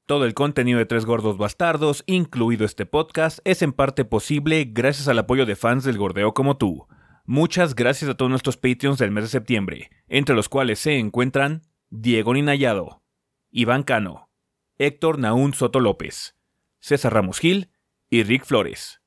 Todo el contenido de Tres Gordos Bastardos, incluido este podcast, es en parte posible gracias al apoyo de fans del gordeo como tú. Muchas gracias a todos nuestros Patreons del mes de septiembre, entre los cuales se encuentran Diego Ninayado, Iván Cano, Héctor Naún Soto López, César Ramos Gil y Rick Flores.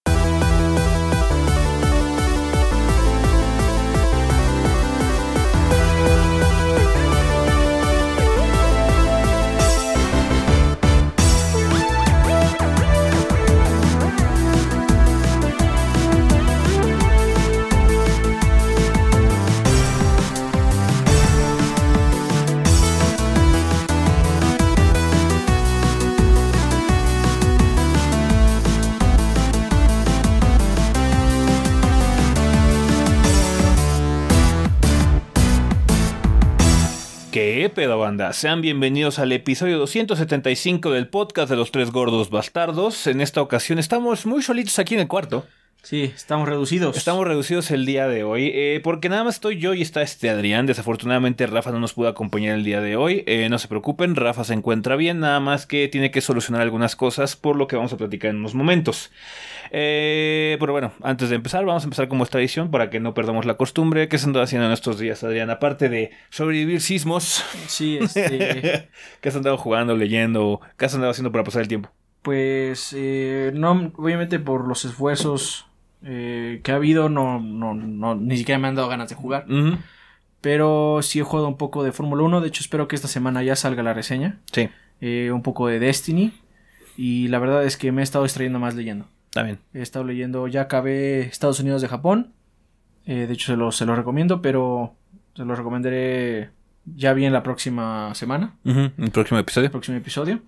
¿Qué pedo, banda? Sean bienvenidos al episodio 275 del podcast de los Tres Gordos Bastardos. En esta ocasión estamos muy solitos aquí en el cuarto. Sí, estamos reducidos. Estamos reducidos el día de hoy, porque nada más estoy yo y está Adrián. Desafortunadamente Rafa no nos pudo acompañar el día de hoy. No se preocupen, Rafa se encuentra bien, nada más que tiene que solucionar algunas cosas, por lo que vamos a platicar en unos momentos. Pero bueno, antes de empezar, vamos a empezar como es tradición para que no perdamos la costumbre. ¿Qué se andado haciendo en estos días, Adrián? Aparte de sobrevivir sismos. Sí, ¿Qué has andado jugando, leyendo? ¿Qué has andado haciendo para pasar el tiempo? Pues, no, obviamente por los esfuerzos que ha habido, no, ni siquiera me han dado ganas de jugar. Uh-huh. Pero sí he jugado un poco de Fórmula 1. De hecho, espero que esta semana ya salga la reseña. Sí. Un poco de Destiny. Y la verdad es que me he estado distrayendo más leyendo. También. He estado leyendo, ya acabé Estados Unidos de Japón. De hecho, se lo recomiendo, pero se lo recomendaré ya bien la próxima semana. Uh-huh. El próximo episodio.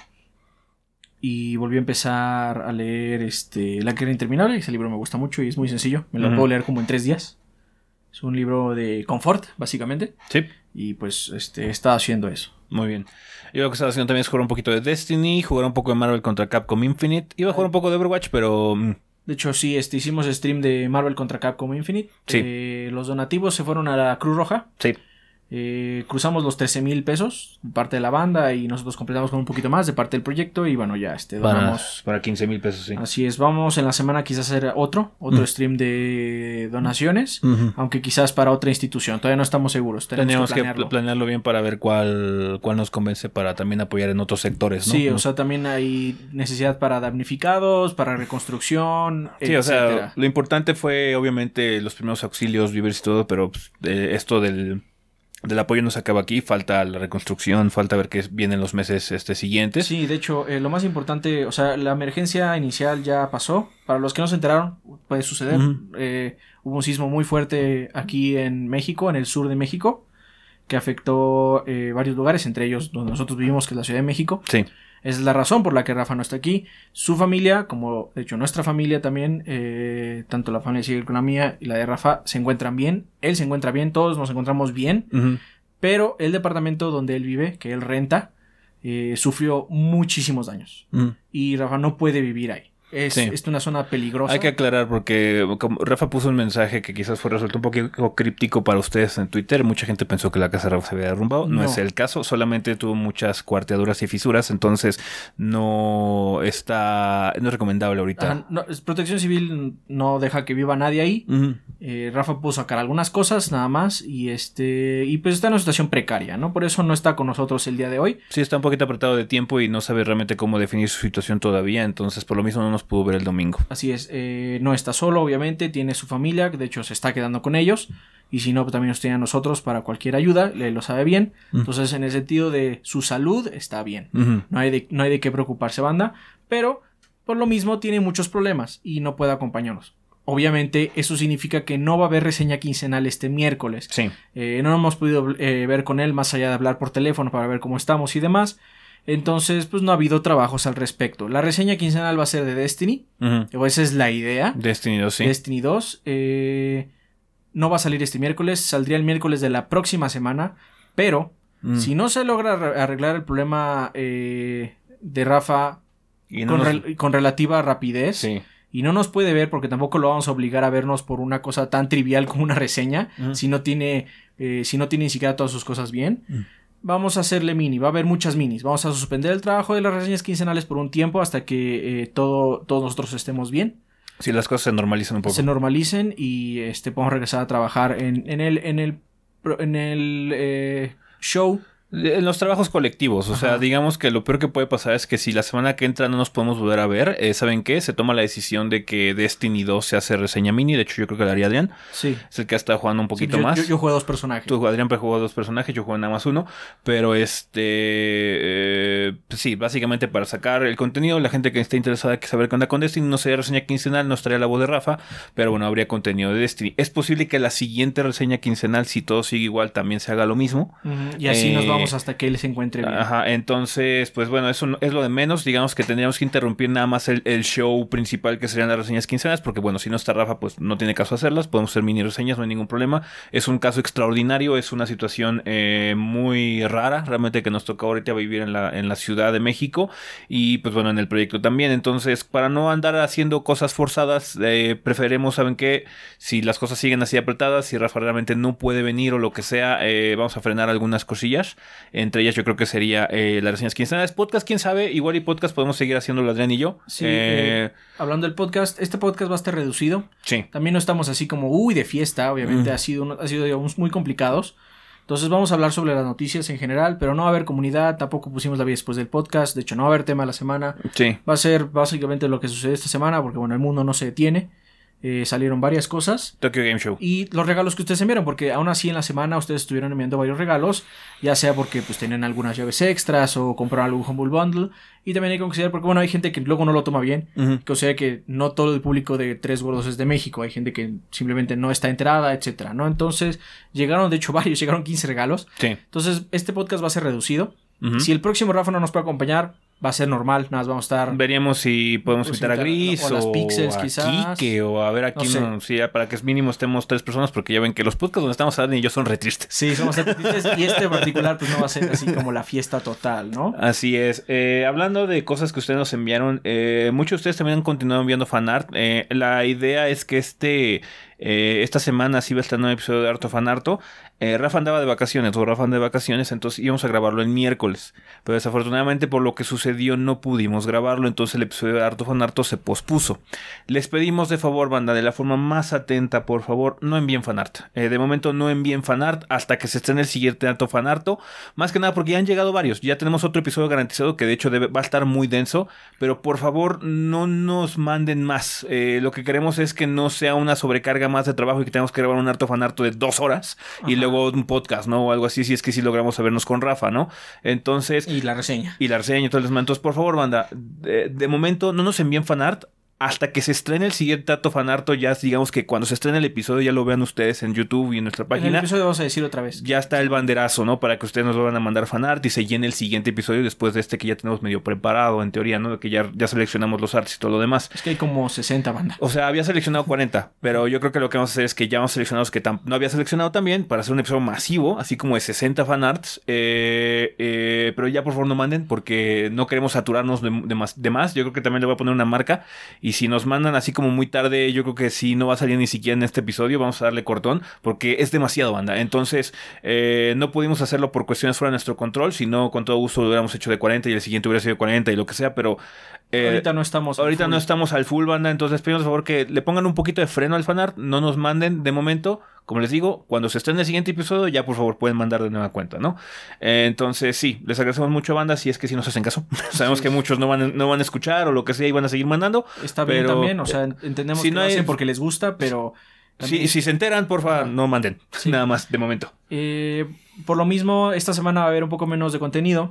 Y volví a empezar a leer La Guerra Interminable. Ese libro me gusta mucho y es muy sencillo. Me lo puedo leer como en 3 días. Es un libro de confort, básicamente. Sí. Y pues he estado haciendo eso. Muy bien. Yo lo que estaba haciendo también es jugar un poquito de Destiny, jugar un poco de Marvel contra Capcom Infinite. Iba a jugar un poco de Overwatch, pero... De hecho, sí, hicimos stream de Marvel contra Capcom Infinite. Sí. Los donativos se fueron a la Cruz Roja. Sí. Cruzamos los 13,000 pesos de parte de la banda y nosotros completamos con un poquito más de parte del proyecto y bueno, ya donamos para 15,000 pesos, sí. Así es, vamos en la semana quizás hacer otro stream de donaciones, aunque quizás para otra institución, todavía no estamos seguros. Tenemos que planearlo bien para ver cuál nos convence para también apoyar en otros sectores, ¿no? Sí, o sea, también hay necesidad para damnificados, para reconstrucción, sí, etcétera. O sea, lo importante fue obviamente los primeros auxilios, víveres y todo, pero esto del apoyo no se acaba aquí, falta la reconstrucción, falta ver qué vienen los meses siguientes. Sí, de hecho, lo más importante, o sea, la emergencia inicial ya pasó. Para los que no se enteraron, puede suceder. Hubo un sismo muy fuerte aquí en México, en el sur de México, que afectó varios lugares, entre ellos donde nosotros vivimos, que es la Ciudad de México. Sí. Esa es la razón por la que Rafa no está aquí. Su familia, como de hecho nuestra familia también, tanto la familia de Sigel con la mía y la de Rafa, se encuentran bien. Él se encuentra bien, todos nos encontramos bien. Uh-huh. Pero el departamento donde él vive, que él renta, sufrió muchísimos daños. Uh-huh. Y Rafa no puede vivir ahí. Es una zona peligrosa. Hay que aclarar porque como Rafa puso un mensaje que quizás fue resuelto un poquito críptico para ustedes en Twitter. Mucha gente pensó que la casa de Rafa se había derrumbado. No es el caso. Solamente tuvo muchas cuarteaduras y fisuras. Entonces no es recomendable ahorita. Protección Civil no deja que viva nadie ahí. Uh-huh. Rafa pudo sacar algunas cosas nada más. Y pues está en una situación precaria, ¿no? Por eso no está con nosotros el día de hoy. Sí, está un poquito apretado de tiempo y no sabe realmente cómo definir su situación todavía. Entonces por lo mismo no nos pudo ver el domingo. Así es, no está solo, obviamente, tiene su familia, de hecho se está quedando con ellos, y si no, pues también nos tiene a nosotros para cualquier ayuda, él lo sabe bien. Uh-huh. Entonces, en el sentido de su salud, está bien. Uh-huh. No hay de qué preocuparse, banda, pero por lo mismo tiene muchos problemas y no puede acompañarnos. Obviamente, eso significa que no va a haber reseña quincenal este miércoles. Sí. No hemos podido ver con él, más allá de hablar por teléfono para ver cómo estamos y demás. Entonces, pues no ha habido trabajos al respecto. La reseña quincenal va a ser de Destiny. Uh-huh. Esa es la idea. Destiny 2, sí. Destiny 2. No va a salir este miércoles. Saldría el miércoles de la próxima semana. Pero, si no se logra arreglar el problema de Rafa con relativa rapidez... Sí. Y no nos puede ver porque tampoco lo vamos a obligar a vernos por una cosa tan trivial como una reseña. Uh-huh. Si no tiene ni siquiera todas sus cosas bien... vamos a hacerle mini, va a haber muchas minis. Vamos a suspender el trabajo de las reseñas quincenales por un tiempo hasta que todos nosotros estemos bien. Si las cosas se normalicen un poco. Se normalicen y podemos regresar a trabajar en el show. En los trabajos colectivos, o sea, digamos que lo peor que puede pasar es que si la semana que entra no nos podemos volver a ver, ¿saben qué? Se toma la decisión de que Destiny 2 se hace reseña mini, de hecho yo creo que la haría Adrián. Sí. Es el que ha estado jugando un poquito más. Yo juego 2 personajes. Tú, Adrián, jugó 2 personajes, yo juego nada más 1, pero pues sí, básicamente para sacar el contenido, la gente que esté interesada en saber qué onda con Destiny, no sería reseña quincenal, no estaría la voz de Rafa, pero bueno, habría contenido de Destiny. Es posible que la siguiente reseña quincenal, si todo sigue igual, también se haga lo mismo. Y así nos vamos hasta que él se encuentre bien. Ajá, entonces, pues bueno, eso es lo de menos. Digamos que tendríamos que interrumpir nada más el show principal, que serían las reseñas quincenales, porque bueno, si no está Rafa, pues no tiene caso hacerlas. Podemos hacer mini reseñas, no hay ningún problema. Es un caso extraordinario, es una situación muy rara, realmente, que nos toca ahorita vivir en la Ciudad de México. Y pues bueno, en el proyecto también. Entonces, para no andar haciendo cosas forzadas, preferimos, ¿saben qué? Si las cosas siguen así apretadas, si Rafa realmente no puede venir o lo que sea, vamos a frenar algunas cosillas. Entre ellas yo creo que sería las reseñas quincenales. Podcast, quién sabe, igual y podcast podemos seguir haciéndolo Adrián y yo. Sí, hablando del podcast, este podcast va a estar reducido. Sí. También no estamos así como de fiesta, obviamente ha sido digamos muy complicados. Entonces vamos a hablar sobre las noticias en general, pero no va a haber comunidad, tampoco pusimos la vida después del podcast, de hecho no va a haber tema de la semana. Sí. Va a ser básicamente lo que sucede esta semana, porque bueno, el mundo no se detiene. Salieron varias cosas. Tokyo Game Show. Y los regalos que ustedes enviaron, porque aún así en la semana ustedes estuvieron enviando varios regalos, ya sea porque pues tienen algunas llaves extras o compraron algún Humble Bundle. Y también hay que considerar, porque bueno, hay gente que luego no lo toma bien, que o sea que no todo el público de Tres Gordos es de México, hay gente que simplemente no está enterada, etcétera, ¿no? Entonces llegaron, de hecho llegaron 15 regalos. Sí. Entonces este podcast va a ser reducido. Si el próximo Rafa no nos puede acompañar, va a ser normal, nada más vamos a estar... Veríamos si podemos invitar a Gris o a las Pixels, a quizás. Kike, o a ver aquí, no sé. sí, para que mínimo estemos 3 personas, porque ya ven que los podcasts donde estamos Adrián y yo son re tristes. Sí, somos re tristes, y este en particular pues no va a ser así como la fiesta total, ¿no? Así es. Hablando de cosas que ustedes nos enviaron, muchos de ustedes también han continuado enviando fanart. La idea es que esta semana sí va a estar un nuevo episodio de Harto Fanarto. Rafa andaba de vacaciones, entonces íbamos a grabarlo el miércoles. Pero desafortunadamente por lo que sucedió no pudimos grabarlo, entonces el episodio de Harto Fanarto se pospuso. Les pedimos de favor, banda, de la forma más atenta, por favor, no envíen fanart. De momento no envíen fanart hasta que se estrene el siguiente Harto Fanarto. Más que nada porque ya han llegado varios. Ya tenemos otro episodio garantizado que de hecho va a estar muy denso. Pero por favor no nos manden más. Lo que queremos es que no sea una sobrecarga más de trabajo y que tengamos que grabar un Harto Fanarto de 2 horas. Ajá. Y luego un podcast, ¿no? O algo así, si es que sí logramos sabernos con Rafa, ¿no? Entonces... Y la reseña. Y todo el demás. Entonces, por favor, banda, de momento no nos envíen fanart hasta que se estrene el siguiente Harto Fanarto. Ya digamos que cuando se estrene el episodio ya lo vean ustedes en YouTube y en nuestra página. En el episodio vamos a decir otra vez. Ya está el banderazo, ¿no? Para que ustedes nos lo van a mandar fanart y se llene el siguiente episodio después de que ya tenemos medio preparado, en teoría, ¿no? Que ya seleccionamos los arts y todo lo demás. Es que hay como 60 bandas. O sea, había seleccionado 40, pero yo creo que lo que vamos a hacer es que ya hemos seleccionado los que no había seleccionado también para hacer un episodio masivo, así como de 60 fanarts. Pero ya por favor no manden porque no queremos saturarnos de más. Yo creo que también le voy a poner una marca. Y si nos mandan así como muy tarde, yo creo que sí no va a salir ni siquiera en este episodio. Vamos a darle cortón porque es demasiado, banda. Entonces, no pudimos hacerlo por cuestiones fuera de nuestro control. Si no, con todo gusto lo hubiéramos hecho de 40 y el siguiente hubiera sido de 40 y lo que sea. Pero ahorita no estamos al full, banda. Entonces, pedimos por favor que le pongan un poquito de freno al fanart. No nos manden de momento. Como les digo, cuando se estrene el siguiente episodio, ya por favor pueden mandar de nueva cuenta, ¿no? Entonces, sí, les agradecemos mucho, banda, si es que sí nos hacen caso. Sabemos que muchos no van a escuchar o lo que sea y van a seguir mandando. Está bien también, o sea, entendemos si que no lo hacen porque les gusta, pero... Si se enteran, por favor, no manden. Sí. Nada más, de momento. Por lo mismo, esta semana va a haber un poco menos de contenido.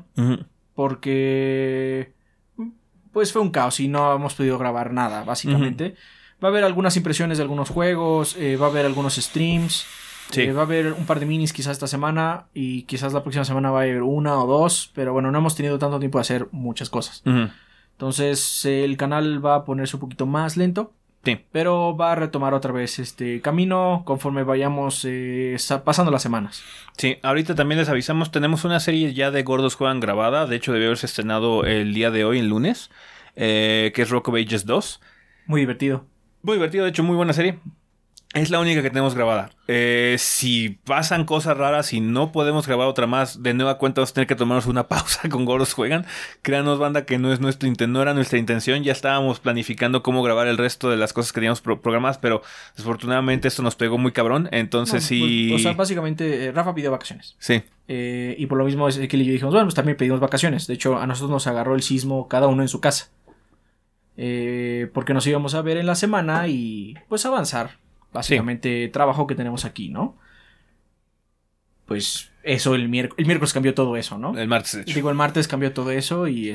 Porque... pues fue un caos y no hemos podido grabar nada, básicamente. Va a haber algunas impresiones de algunos juegos, va a haber algunos streams, va a haber un par de minis quizás esta semana y quizás la próxima semana va a haber 1 o 2, pero bueno, no hemos tenido tanto tiempo de hacer muchas cosas. Entonces el canal va a ponerse un poquito más lento, pero va a retomar otra vez este camino conforme vayamos pasando las semanas. Sí, ahorita también les avisamos, tenemos una serie ya de Gordos Juegan grabada, de hecho debió haberse estrenado el día de hoy, el lunes, que es Rock of Ages 2. Muy divertido. Muy divertido, de hecho muy buena serie. Es la única que tenemos grabada. Si pasan cosas raras y no podemos grabar otra más, de nueva cuenta vamos a tener que tomarnos una pausa con Gordos Juegan. Créanos, banda, que no era nuestra intención. Ya estábamos planificando cómo grabar el resto de las cosas que teníamos programadas, pero desafortunadamente esto nos pegó muy cabrón. Entonces sí... O sea, básicamente Rafa pidió vacaciones. Sí. Y por lo mismo Ezequiel y yo dijimos, bueno, pues también pedimos vacaciones. De hecho, a nosotros nos agarró el sismo cada uno en su casa. Porque nos íbamos a ver en la semana y pues avanzar. Básicamente, trabajo que tenemos aquí, ¿no? Pues eso, el miércoles cambió todo eso, ¿no? El martes, de hecho. Digo, el martes cambió todo eso y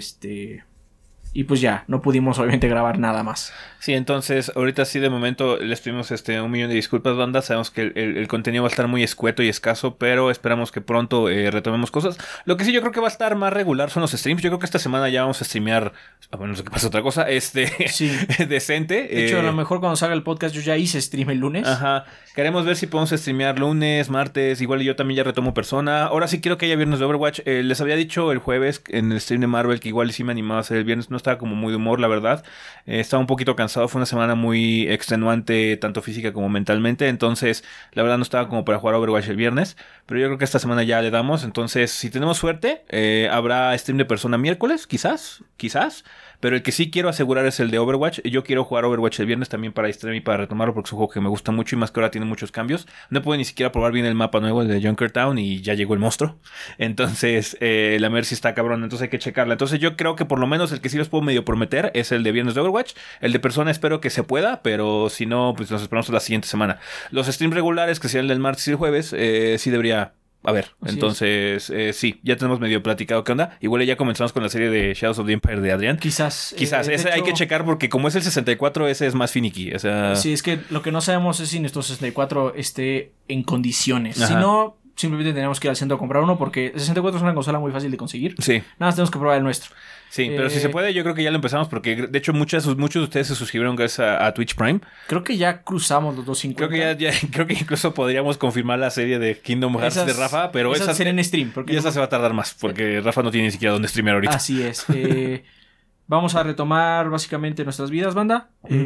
y pues ya, no pudimos obviamente grabar nada más. Sí, entonces, ahorita sí de momento les pedimos 1,000,000 de disculpas, banda. Sabemos que el contenido va a estar muy escueto y escaso, pero esperamos que pronto retomemos cosas. Lo que sí yo creo que va a estar más regular son los streams. Yo creo que esta semana ya vamos a streamear, bueno, no sé qué pasa otra cosa, sí. decente. De hecho, a lo mejor cuando salga el podcast yo ya hice stream el lunes. Ajá. Queremos ver si podemos streamear lunes, martes, igual yo también ya retomo persona. Ahora sí quiero que haya viernes de Overwatch. Les había dicho el jueves en el stream de Marvel que igual sí me animaba a hacer el viernes. No estaba como muy de humor, la verdad. Estaba un poquito cansado. Fue una semana muy extenuante, tanto física como mentalmente. Entonces, la verdad no estaba como para jugar Overwatch el viernes. Pero yo creo que esta semana ya le damos. Entonces, si tenemos suerte, habrá stream de persona miércoles, quizás. Pero el que sí quiero asegurar es el de Overwatch. Yo quiero jugar Overwatch el viernes también para distraerme y para retomarlo, porque es un juego que me gusta mucho y más que ahora tiene muchos cambios. No puedo ni siquiera probar bien el mapa nuevo, el de Junkertown, y ya llegó el monstruo. Entonces, la Mercy está cabrón, entonces hay que checarla. Entonces yo creo que por lo menos el que sí los puedo medio prometer es el de viernes de Overwatch. El de persona espero que se pueda, pero si no, pues nos esperamos la siguiente semana. Los streams regulares, que serían el del martes y el jueves, sí debería... A ver, así entonces, sí, ya tenemos medio platicado qué onda. Igual ya comenzamos con la serie de Shadows of the Empire de Adrián. Quizás. Ese hecho, hay que checar porque como es el 64, ese es más finicky. O sea... Sí, es que lo que no sabemos es si nuestro 64 esté en condiciones. Ajá. Si no, simplemente tenemos que ir al centro a comprar uno porque el 64 es una consola muy fácil de conseguir. Sí. Nada más tenemos que probar el nuestro. Sí, pero si se puede, yo creo que ya lo empezamos porque de hecho muchos de ustedes se suscribieron gracias a Twitch Prime. Creo que ya cruzamos los 250. Creo que incluso podríamos confirmar la serie de Kingdom Hearts de Rafa, pero esas serán en stream. Y esa se va a tardar más porque Rafa no tiene ni siquiera dónde streamear ahorita. Así es. Vamos a retomar básicamente nuestras vidas, banda.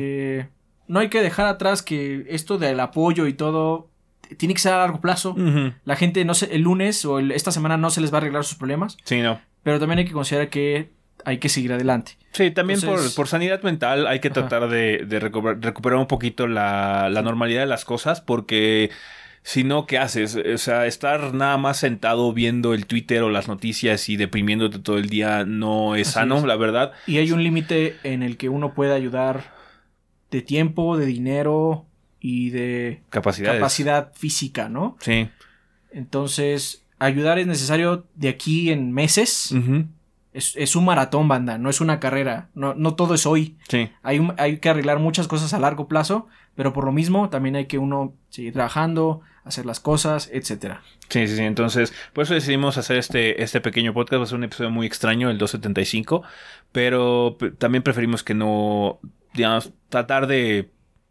No hay que dejar atrás que esto del apoyo y todo tiene que ser a largo plazo. La gente, no sé, el lunes o esta semana no se les va a arreglar sus problemas. Sí, no. Pero también hay que considerar que hay que seguir adelante. Sí, también por sanidad mental hay que tratar de recuperar un poquito la normalidad de las cosas porque si no, ¿qué haces? O sea, estar nada más sentado viendo el Twitter o las noticias y deprimiéndote todo el día no es sano, la verdad. Y hay un límite en el que uno puede ayudar de tiempo, de dinero y de capacidad física, ¿no? Sí. Entonces, ayudar es necesario de aquí en meses. Es un maratón, banda, no es una carrera. No todo es hoy. Sí. Hay que arreglar muchas cosas a largo plazo, pero por lo mismo también hay que uno seguir trabajando, hacer las cosas, etcétera. Sí. Entonces, por eso decidimos hacer este pequeño podcast. Va a ser un episodio muy extraño, el 275, pero también preferimos que no, digamos, tratar de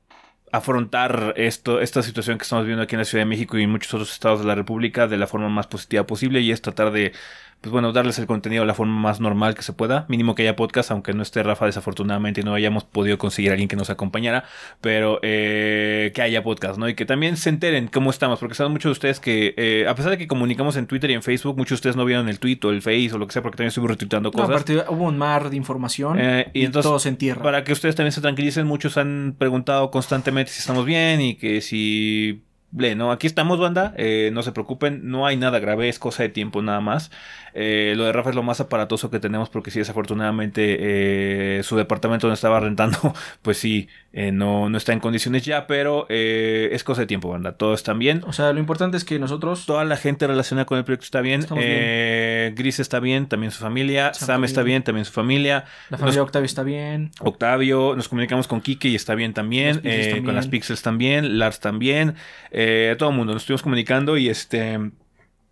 afrontar esta situación que estamos viviendo aquí en la Ciudad de México y en muchos otros estados de la República de la forma más positiva posible, y es tratar de, pues bueno, darles el contenido de la forma más normal que se pueda. Mínimo que haya podcast, aunque no esté Rafa desafortunadamente y no hayamos podido conseguir a alguien que nos acompañara, pero que haya podcast, ¿no? Y que también se enteren cómo estamos, porque saben muchos de ustedes que a pesar de que comunicamos en Twitter y en Facebook, muchos de ustedes no vieron el tweet o el Face o lo que sea, porque también estuvimos retuiteando cosas. Aparte hubo un mar de información y entonces, todo se entierra. Para que ustedes también se tranquilicen, muchos han preguntado constantemente si estamos bien y que si... No, aquí estamos, banda, no se preocupen, no hay nada grave, es cosa de tiempo nada más. Lo de Rafa es lo más aparatoso que tenemos porque sí, desafortunadamente su departamento donde estaba rentando, pues sí, no está en condiciones ya, pero es cosa de tiempo, banda, todos están bien. O sea, lo importante es que nosotros... Toda la gente relacionada con el proyecto está bien. Gris está bien, también su familia. Sam está bien, también su familia. La familia Octavio está bien. Octavio, nos comunicamos con Kike y está bien también. Con las Pixels también, Lars también. Todo el mundo nos estuvimos comunicando y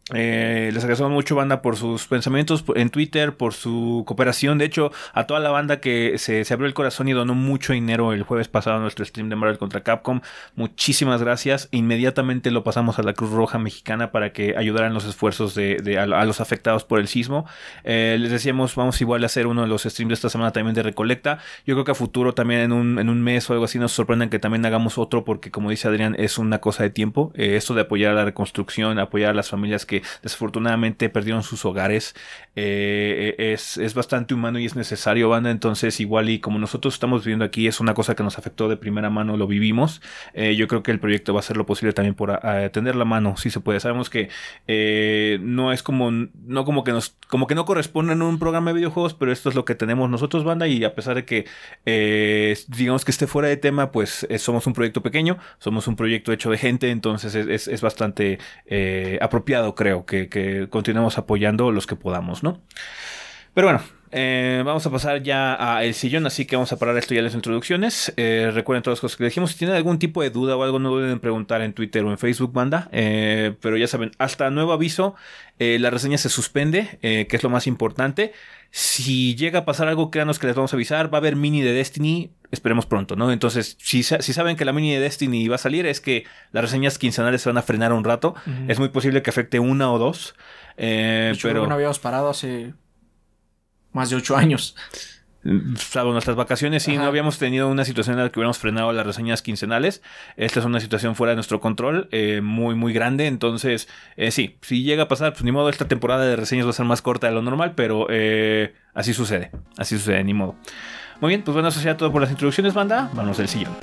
Les agradecemos mucho, banda, por sus pensamientos en Twitter, por su cooperación. De hecho, a toda la banda que se abrió el corazón y donó mucho dinero el jueves pasado en nuestro stream de Marvel contra Capcom, muchísimas gracias. Inmediatamente lo pasamos a la Cruz Roja Mexicana para que ayudaran los esfuerzos a los afectados por el sismo. Les decíamos, vamos igual a hacer uno de los streams de esta semana también de recolecta. Yo creo que a futuro también en un mes o algo así nos sorprenden que también hagamos otro, porque como dice Adrián, es una cosa de tiempo. Esto de apoyar a la reconstrucción, apoyar a las familias que desafortunadamente perdieron sus hogares, es bastante humano y es necesario, banda. Entonces igual y como nosotros estamos viviendo aquí, es una cosa que nos afectó de primera mano, lo vivimos. Yo creo que el proyecto va a hacer lo posible también por tender la mano, si se puede. Sabemos que no es como que no corresponde en un programa de videojuegos, pero esto es lo que tenemos nosotros, banda, y a pesar de que digamos que esté fuera de tema, pues somos un proyecto pequeño, somos un proyecto hecho de gente, entonces es bastante apropiado, creo, que continuemos apoyando los que podamos, ¿no? Pero bueno, vamos a pasar ya a El Sillón, así que vamos a parar esto ya en las introducciones. Recuerden todas las cosas que dijimos. Si tienen algún tipo de duda o algo, no duden en preguntar en Twitter o en Facebook, banda. Pero ya saben, hasta nuevo aviso, la reseña se suspende, que es lo más importante. Si llega a pasar algo, créanos que les vamos a avisar. Va a haber mini de Destiny, esperemos pronto, ¿no? Entonces, si saben que la mini de Destiny va a salir, es que las reseñas quincenales se van a frenar un rato. Es muy posible que afecte una o dos. De hecho, pero no habíamos parado hace más de 8 años. Salvo nuestras vacaciones, sí, no habíamos tenido una situación en la que hubiéramos frenado las reseñas quincenales. Esta es una situación fuera de nuestro control, muy, muy grande. Entonces, sí, si llega a pasar, pues ni modo, esta temporada de reseñas va a ser más corta de lo normal, pero así sucede, ni modo. Muy bien, pues bueno, eso sería todo por las introducciones, banda. Vamos al sillón.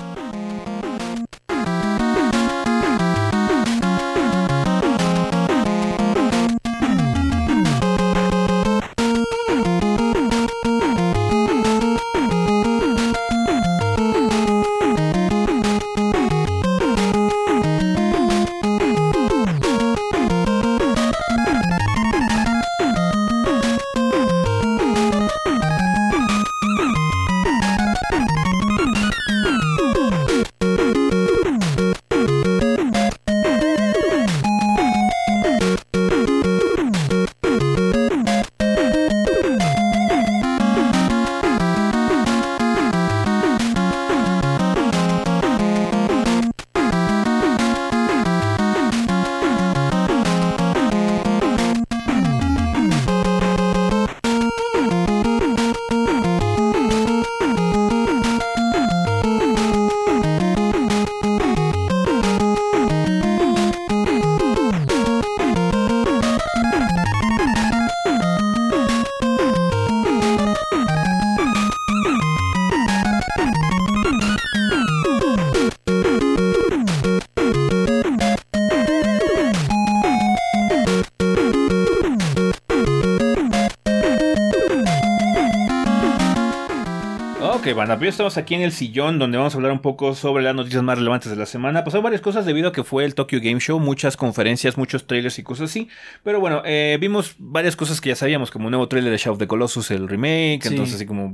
Banda, pues ya estamos aquí en El Sillón, donde vamos a hablar un poco sobre las noticias más relevantes de la semana. Pasaron varias cosas debido a que fue el Tokyo Game Show, muchas conferencias, muchos trailers y cosas así. Pero bueno, vimos varias cosas que ya sabíamos, como un nuevo trailer de Shadow of the Colossus, el remake, sí. Entonces así como...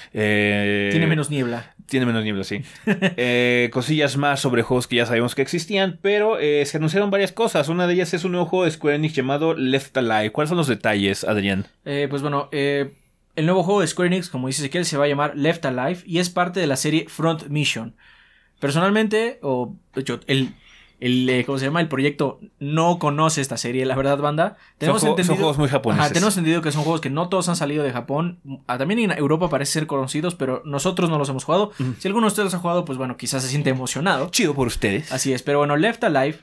tiene menos niebla. Tiene menos niebla, sí. Cosillas más sobre juegos que ya sabíamos que existían, pero se anunciaron varias cosas. Una de ellas es un nuevo juego de Square Enix llamado Left Alive. ¿Cuáles son los detalles, Adrián? Pues bueno, el nuevo juego de Square Enix, como dice Ezequiel, se va a llamar Left Alive y es parte de la serie Front Mission. Personalmente, o de hecho, ¿cómo se llama? El proyecto no conoce esta serie, la verdad, banda. Son juegos muy japoneses. Tenemos entendido que son juegos que no todos han salido de Japón. También en Europa parece ser conocidos, pero nosotros no los hemos jugado. Si alguno de ustedes los ha jugado, pues bueno, quizás se siente emocionado. Chido por ustedes. Así es, pero bueno, Left Alive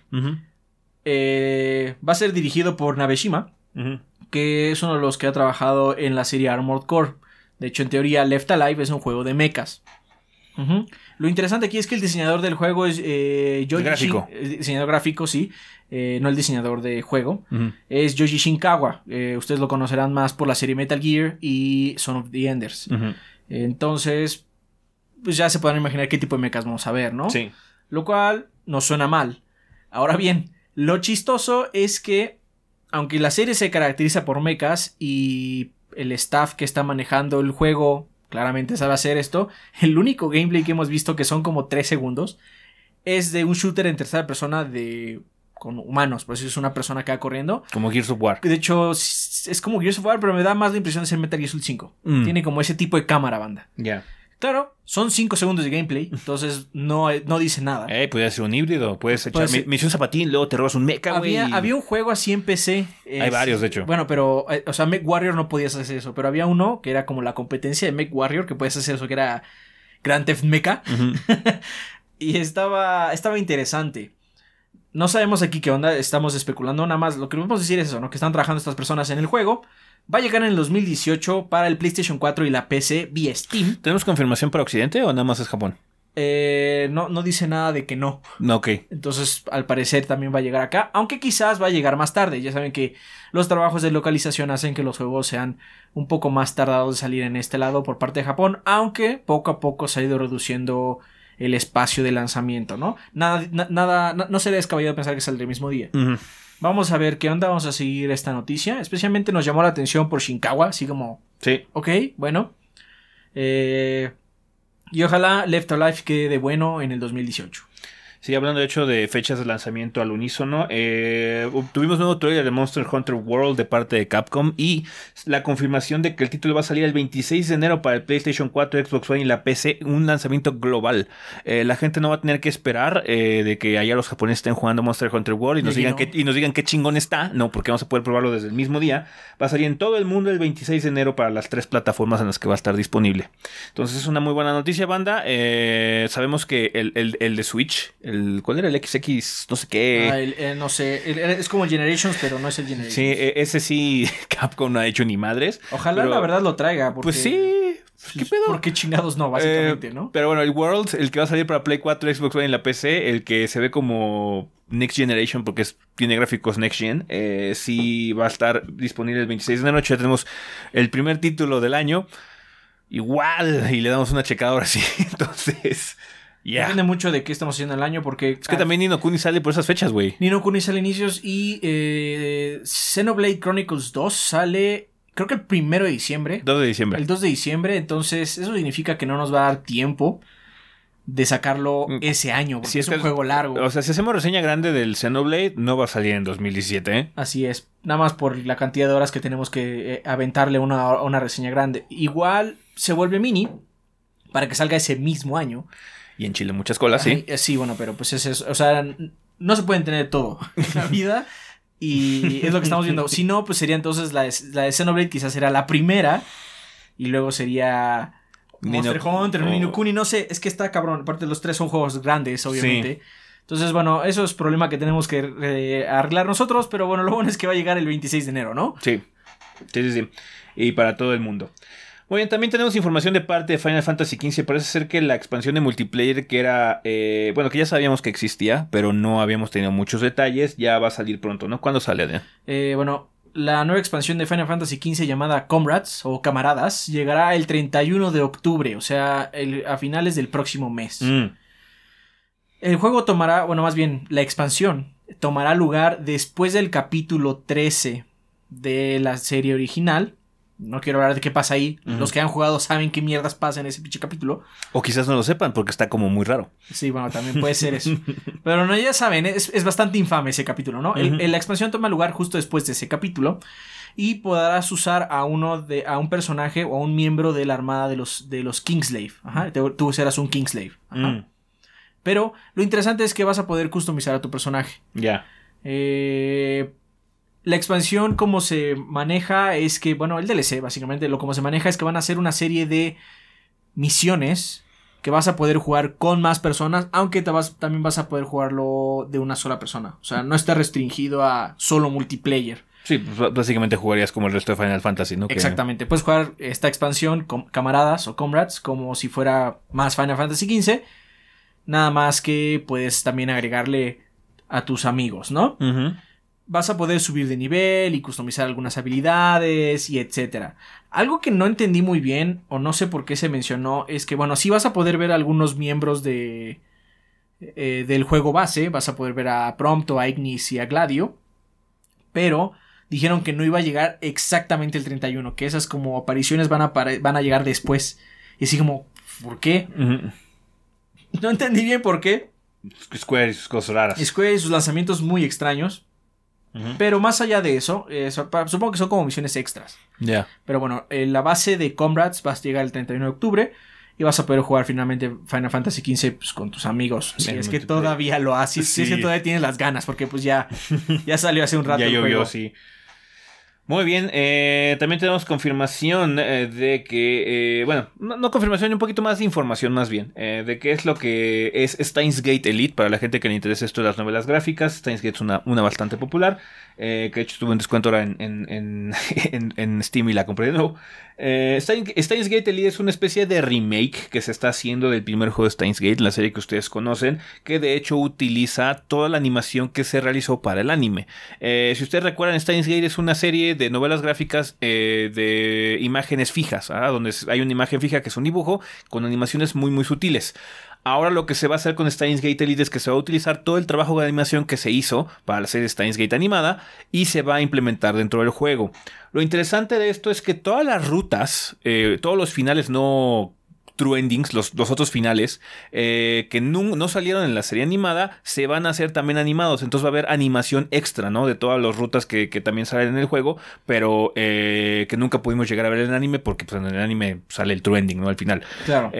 va a ser dirigido por Nabeshima, que es uno de los que ha trabajado en la serie Armored Core. De hecho, en teoría, Left Alive es un juego de mechas. Lo interesante aquí es que el diseñador del juego es gráfico. El diseñador gráfico, sí. No el diseñador de juego. Es Yoji Shinkawa. Ustedes lo conocerán más por la serie Metal Gear y Son of the Enders. Entonces, pues ya se pueden imaginar qué tipo de mechas vamos a ver, ¿no? Sí. Lo cual no suena mal. Ahora bien, lo chistoso es que aunque la serie se caracteriza por mechas y el staff que está manejando el juego claramente sabe hacer esto, el único gameplay que hemos visto, que son como 3 segundos, es de un shooter en tercera persona de con humanos, por eso es una persona que va corriendo. Como Gears of War. De hecho, es como Gears of War, pero me da más la impresión de ser Metal Gear Solid 5. Tiene como ese tipo de cámara, banda. Ya. Claro, son 5 segundos de gameplay, entonces no dice nada. Puede ser un híbrido, puedes echar misión zapatín, luego te robas un mecha, güey. Había un juego así en PC. Hay varios, de hecho. Bueno, pero, o sea, MechWarrior no podías hacer eso, pero había uno que era como la competencia de MechWarrior, que podías hacer eso, que era Grand Theft Mecha. Uh-huh. Y estaba interesante. No sabemos aquí qué onda, estamos especulando, nada más lo que podemos decir es eso, ¿no? Que están trabajando estas personas en el juego. Va a llegar en el 2018 para el PlayStation 4 y la PC vía Steam. ¿Tenemos confirmación para Occidente o nada más es Japón? No dice nada de que no. Ok. Entonces, al parecer también va a llegar acá, aunque quizás va a llegar más tarde. Ya saben que los trabajos de localización hacen que los juegos sean un poco más tardados de salir en este lado por parte de Japón, aunque poco a poco se ha ido reduciendo el espacio de lanzamiento, ¿no? No sería descabellado pensar que saldrá el mismo día. Uh-huh. Vamos a ver qué onda, vamos a seguir esta noticia. Especialmente nos llamó la atención por Shinkawa, así como... Sí. Ok, bueno. Y ojalá Left Alive quede de bueno en el 2018. Sí, hablando de hecho de fechas de lanzamiento al unísono, tuvimos un nuevo trailer de Monster Hunter World de parte de Capcom y la confirmación de que el título va a salir el 26 de enero para el PlayStation 4, Xbox One y la PC, un lanzamiento global. La gente no va a tener que esperar de que allá los japoneses estén jugando Monster Hunter World y nos digan qué chingón está, no, porque vamos a poder probarlo desde el mismo día. Va a salir en todo el mundo el 26 de enero para las 3 plataformas en las que va a estar disponible. Entonces es una muy buena noticia, banda. Sabemos que el de Switch... ¿Cuál era el XX? No sé qué. No sé. Es como el Generations, pero no es el Generations. Sí, ese sí Capcom no ha hecho ni madres. Ojalá la verdad lo traiga. Porque, pues sí. ¿Qué pedo? Porque chingados no, básicamente, ¿no? Pero bueno, el World, el que va a salir para Play 4, Xbox One y la PC, el que se ve como Next Generation porque tiene gráficos Next Gen, sí va a estar disponible el 26 de enero. Ya tenemos el primer título del año. Igual, y le damos una checadora así. Entonces... Yeah. Depende mucho de qué estamos haciendo el año porque... Es que también Ni no Kuni sale por esas fechas, güey. Ni no Kuni sale a inicios y Xenoblade Chronicles 2 sale creo que el 1 de diciembre. 2 de diciembre. El 2 de diciembre, entonces eso significa que no nos va a dar tiempo de sacarlo ese año porque si es un juego largo. O sea, si hacemos reseña grande del Xenoblade no va a salir en 2017, ¿eh? Así es, nada más por la cantidad de horas que tenemos que aventarle una reseña grande. Igual se vuelve mini para que salga ese mismo año. Y en Chile muchas colas, sí. Sí, bueno, pero pues es eso. O sea, no se pueden tener todo en la vida. Y es lo que estamos viendo. Si no, pues sería entonces la de Xenoblade, quizás será la primera. Y luego sería Monster Hunter, Ni no Kuni, no sé. Es que está cabrón. Aparte, los 3 son juegos grandes, obviamente. Sí. Entonces, bueno, eso es problema que tenemos que arreglar nosotros. Pero bueno, lo bueno es que va a llegar el 26 de enero, ¿no? Sí. Y para todo el mundo. Muy bien, también tenemos información de parte de Final Fantasy XV. Parece ser que la expansión de multiplayer que era... que ya sabíamos que existía, pero no habíamos tenido muchos detalles, ya va a salir pronto, ¿no? ¿Cuándo sale, Adrián? Bueno, la nueva expansión de Final Fantasy XV llamada Comrades o Camaradas llegará el 31 de octubre, o sea, a finales del próximo mes. El juego tomará, más bien, la expansión tomará lugar después del capítulo 13 de la serie original. No quiero hablar de qué pasa ahí. Uh-huh. Los que han jugado saben qué mierdas pasa en ese pinche capítulo. O quizás no lo sepan porque está como muy raro. Sí, bueno, también puede ser eso. Pero no, ya saben, es bastante infame ese capítulo, ¿no? Uh-huh. La expansión toma lugar justo después de ese capítulo. Y podrás usar a un personaje o a un miembro de la armada de los Kingslave. Ajá. Tú serás un Kingslave. Ajá. Pero lo interesante es que vas a poder customizar a tu personaje. Ya. La expansión como se maneja es que, el DLC básicamente, como se maneja es que van a hacer una serie de misiones que vas a poder jugar con más personas, aunque también vas a poder jugarlo de una sola persona. O sea, no está restringido a solo multiplayer. Sí, pues básicamente jugarías como el resto de Final Fantasy, ¿no? Exactamente, puedes jugar esta expansión con Camaradas o Comrades como si fuera más Final Fantasy XV, nada más que puedes también agregarle a tus amigos, ¿no? Uh-huh. Vas a poder subir de nivel y customizar algunas habilidades y etcétera. Algo que no entendí muy bien, o no sé por qué se mencionó, es que, sí vas a poder ver a algunos miembros del juego base. Vas a poder ver a Prompto, a Ignis y a Gladio. Pero dijeron que no iba a llegar exactamente el 31, que esas como apariciones van a llegar después. Y así como, ¿por qué? Uh-huh. No entendí bien por qué. Square y sus cosas raras. Square y sus lanzamientos muy extraños. Pero más allá de eso, supongo que son como misiones extras. Ya. Pero bueno, la base de Comrades va a llegar el 31 de octubre. Y vas a poder jugar finalmente Final Fantasy XV pues, con tus amigos. Si es que todavía lo haces. Si es que todavía tienes las ganas. Porque pues ya salió hace un rato. Ya el llovió, juego. sí. Muy bien, también tenemos confirmación de que, no confirmación, un poquito más de información más bien, de qué es lo que es Steins Gate Elite, para la gente que le interesa esto de las novelas gráficas. Steins Gate es una bastante popular, que de hecho estuvo en descuento ahora en Steam y la compré de nuevo. Steins Gate Elite es una especie de remake que se está haciendo del primer juego de Steins Gate, la serie que ustedes conocen, que de hecho utiliza toda la animación que se realizó para el anime. Si ustedes recuerdan, Steins Gate es una serie de novelas gráficas de imágenes fijas, donde hay una imagen fija que es un dibujo con animaciones muy muy sutiles. Ahora lo que se va a hacer con Steins Gate Elite es que se va a utilizar todo el trabajo de animación que se hizo para la serie Steins Gate animada y se va a implementar dentro del juego. Lo interesante de esto es que todas las rutas, todos los finales no true endings, los otros finales que no salieron en la serie animada, se van a hacer también animados. Entonces va a haber animación extra, ¿no? De todas las rutas que también salen en el juego, pero que nunca pudimos llegar a ver en el anime porque pues, en el anime sale el true ending, ¿no? Al final. Claro.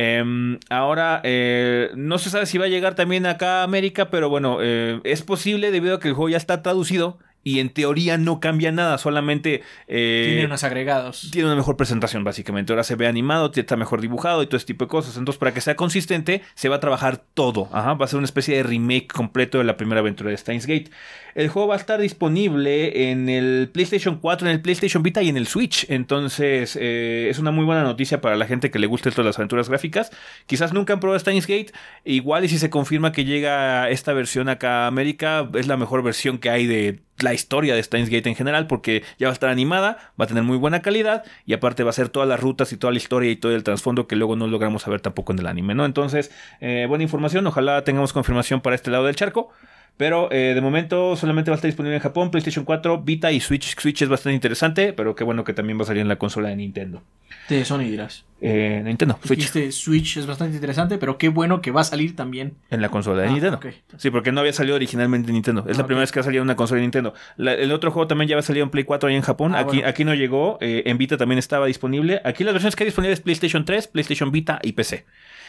Ahora, no se sabe si va a llegar también acá a América, pero bueno, es posible debido a que el juego ya está traducido. Y en teoría no cambia nada, solamente tiene unos agregados. Tiene una mejor presentación, básicamente. Ahora se ve animado, está mejor dibujado y todo ese tipo de cosas. Entonces, para que sea consistente, se va a trabajar todo. Va a ser una especie de remake completo de la primera aventura de Steins Gate. El juego va a estar disponible en el PlayStation 4, en el PlayStation Vita y en el Switch. Entonces, es una muy buena noticia para la gente que le guste todas las aventuras gráficas. Quizás nunca han probado Steins Gate. Igual y si se confirma que llega esta versión acá a América, es la mejor versión que hay de la historia de Steins Gate en general, porque ya va a estar animada, va a tener muy buena calidad y aparte va a ser todas las rutas y toda la historia y todo el trasfondo que luego no logramos saber tampoco en el anime, ¿no? Entonces, buena información, ojalá tengamos confirmación para este lado del charco. Pero de momento solamente va a estar disponible en Japón, PlayStation 4, Vita y Switch. Switch es bastante interesante, pero qué bueno que también va a salir en la consola de Nintendo. De Sony dirás. Nintendo, Switch. Este Switch es bastante interesante, pero qué bueno que va a salir también en la consola de Nintendo. Okay. Sí, porque no había salido originalmente en Nintendo. Es la primera vez que ha salido en una consola de Nintendo. El otro juego también ya había salido en Play 4 ahí en Japón. Aquí no llegó. En Vita también estaba disponible. Aquí las versiones que hay disponibles es PlayStation 3, PlayStation Vita y PC.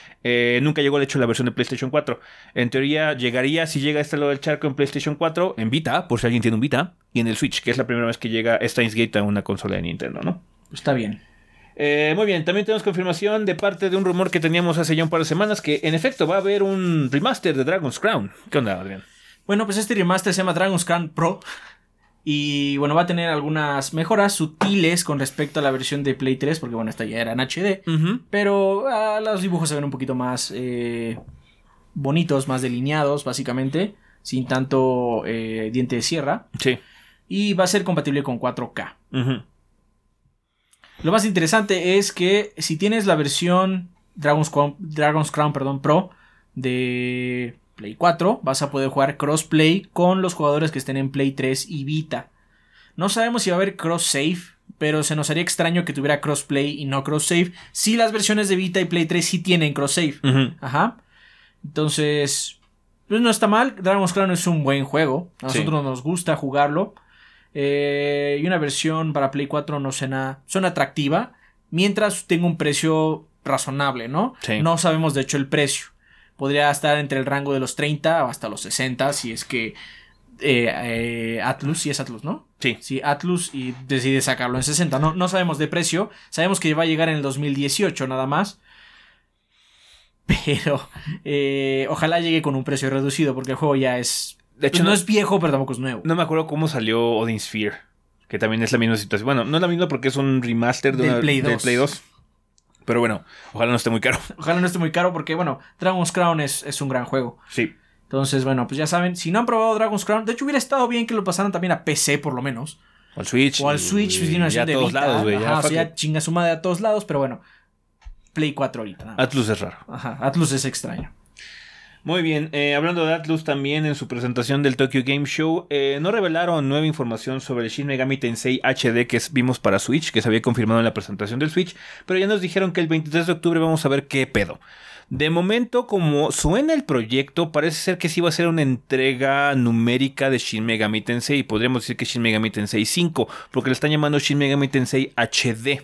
Nunca llegó de hecho la versión de PlayStation 4. En teoría llegaría, si llega este lado del charco, en PlayStation 4, en Vita, por si alguien tiene un Vita, y en el Switch, que es la primera vez que llega Steins Gate a una consola de Nintendo, ¿no? Está bien. Muy bien, también tenemos confirmación de parte de un rumor que teníamos hace ya un par de semanas, que en efecto va a haber un remaster de Dragon's Crown. ¿Qué onda, Adrián? Bueno, pues este remaster se llama Dragon's Crown Pro. Y bueno, va a tener algunas mejoras sutiles con respecto a la versión de Play 3, porque bueno, esta ya era en HD. Pero los dibujos se ven un poquito más bonitos, más delineados, básicamente, sin tanto diente de sierra. Sí. Y va a ser compatible con 4K. Lo más interesante es que si tienes la versión Dragon's Crown Pro de Play 4, vas a poder jugar crossplay con los jugadores que estén en Play 3 y Vita. No sabemos si va a haber cross-save, pero se nos haría extraño que tuviera crossplay y no cross-save si las versiones de Vita y Play 3 sí tienen cross-save. Ajá. Entonces, pues no está mal. Dragon's Crown es un buen juego. A nosotros nos gusta jugarlo. Y una versión para Play 4 no suena atractiva, mientras tenga un precio razonable, ¿no? Sí. No sabemos de hecho el precio. Podría estar entre el rango de los 30 o hasta los 60 si es que Atlus, sí es Atlus, ¿no? Sí. Si Atlus y decide sacarlo en 60. No sabemos de precio. Sabemos que va a llegar en el 2018 nada más. Pero ojalá llegue con un precio reducido porque el juego ya es... De hecho, no es viejo, pero tampoco es nuevo. No me acuerdo cómo salió Odin Sphere, que también es la misma situación. Bueno, no es la misma porque es un remaster del Play 2. Pero bueno, ojalá no esté muy caro. Ojalá no esté muy caro porque, bueno, Dragon's Crown es un gran juego. Sí. Entonces, bueno, pues ya saben, si no han probado Dragon's Crown, de hecho hubiera estado bien que lo pasaran también a PC por lo menos. O al Switch. O al Switch, pues, tiene una ya a de todos Vita. lados, güey. O sea, chinga su madre a todos lados, pero bueno. Play 4 ahorita. Nada más. Atlus es raro. Ajá, Atlus es extraño. Muy bien, hablando de Atlus también en su presentación del Tokyo Game Show, no revelaron nueva información sobre el Shin Megami Tensei HD que vimos para Switch, que se había confirmado en la presentación del Switch, pero ya nos dijeron que el 23 de octubre vamos a ver qué pedo. De momento, como suena el proyecto, parece ser que sí va a ser una entrega numérica de Shin Megami Tensei. Podríamos decir que Shin Megami Tensei 5, porque le están llamando Shin Megami Tensei HD.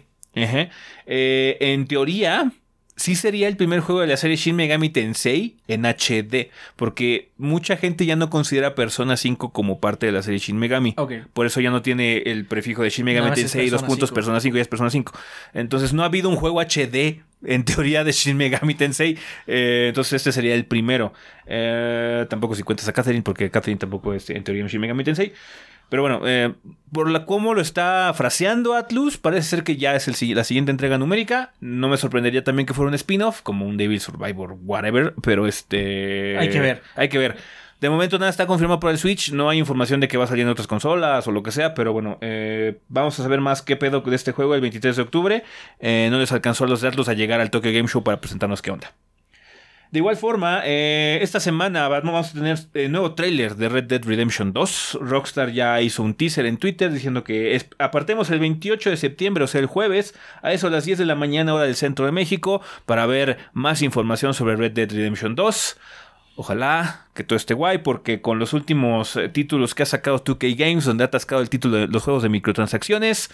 En teoría, sí sería el primer juego de la serie Shin Megami Tensei en HD, porque mucha gente ya no considera Persona 5 como parte de la serie Shin Megami. Okay. Por eso ya no tiene el prefijo de Shin Megami Tensei, Persona 5 ya es Persona 5. Entonces no ha habido un juego HD en teoría de Shin Megami Tensei. Entonces este sería el primero. Tampoco si cuentas a Catherine, porque Catherine tampoco es en teoría un Shin Megami Tensei. Pero bueno, por cómo lo está fraseando Atlus, parece ser que ya es la siguiente entrega numérica. No me sorprendería también que fuera un spin-off, como un Devil Survivor, whatever. Pero Hay que ver. Hay que ver. De momento nada está confirmado por el Switch. No hay información de que va a salir en otras consolas o lo que sea. Pero bueno, vamos a saber más qué pedo de este juego el 23 de octubre. No les alcanzó a los de Atlus a llegar al Tokyo Game Show para presentarnos qué onda. De igual forma, esta semana vamos a tener nuevo tráiler de Red Dead Redemption 2. Rockstar ya hizo un teaser en Twitter diciendo que apartemos el 28 de septiembre, o sea el jueves, a eso a las 10 de la mañana hora del centro de México, para ver más información sobre Red Dead Redemption 2. Ojalá que todo esté guay, porque con los últimos títulos que ha sacado 2K Games, donde ha atascado el título de los juegos de microtransacciones,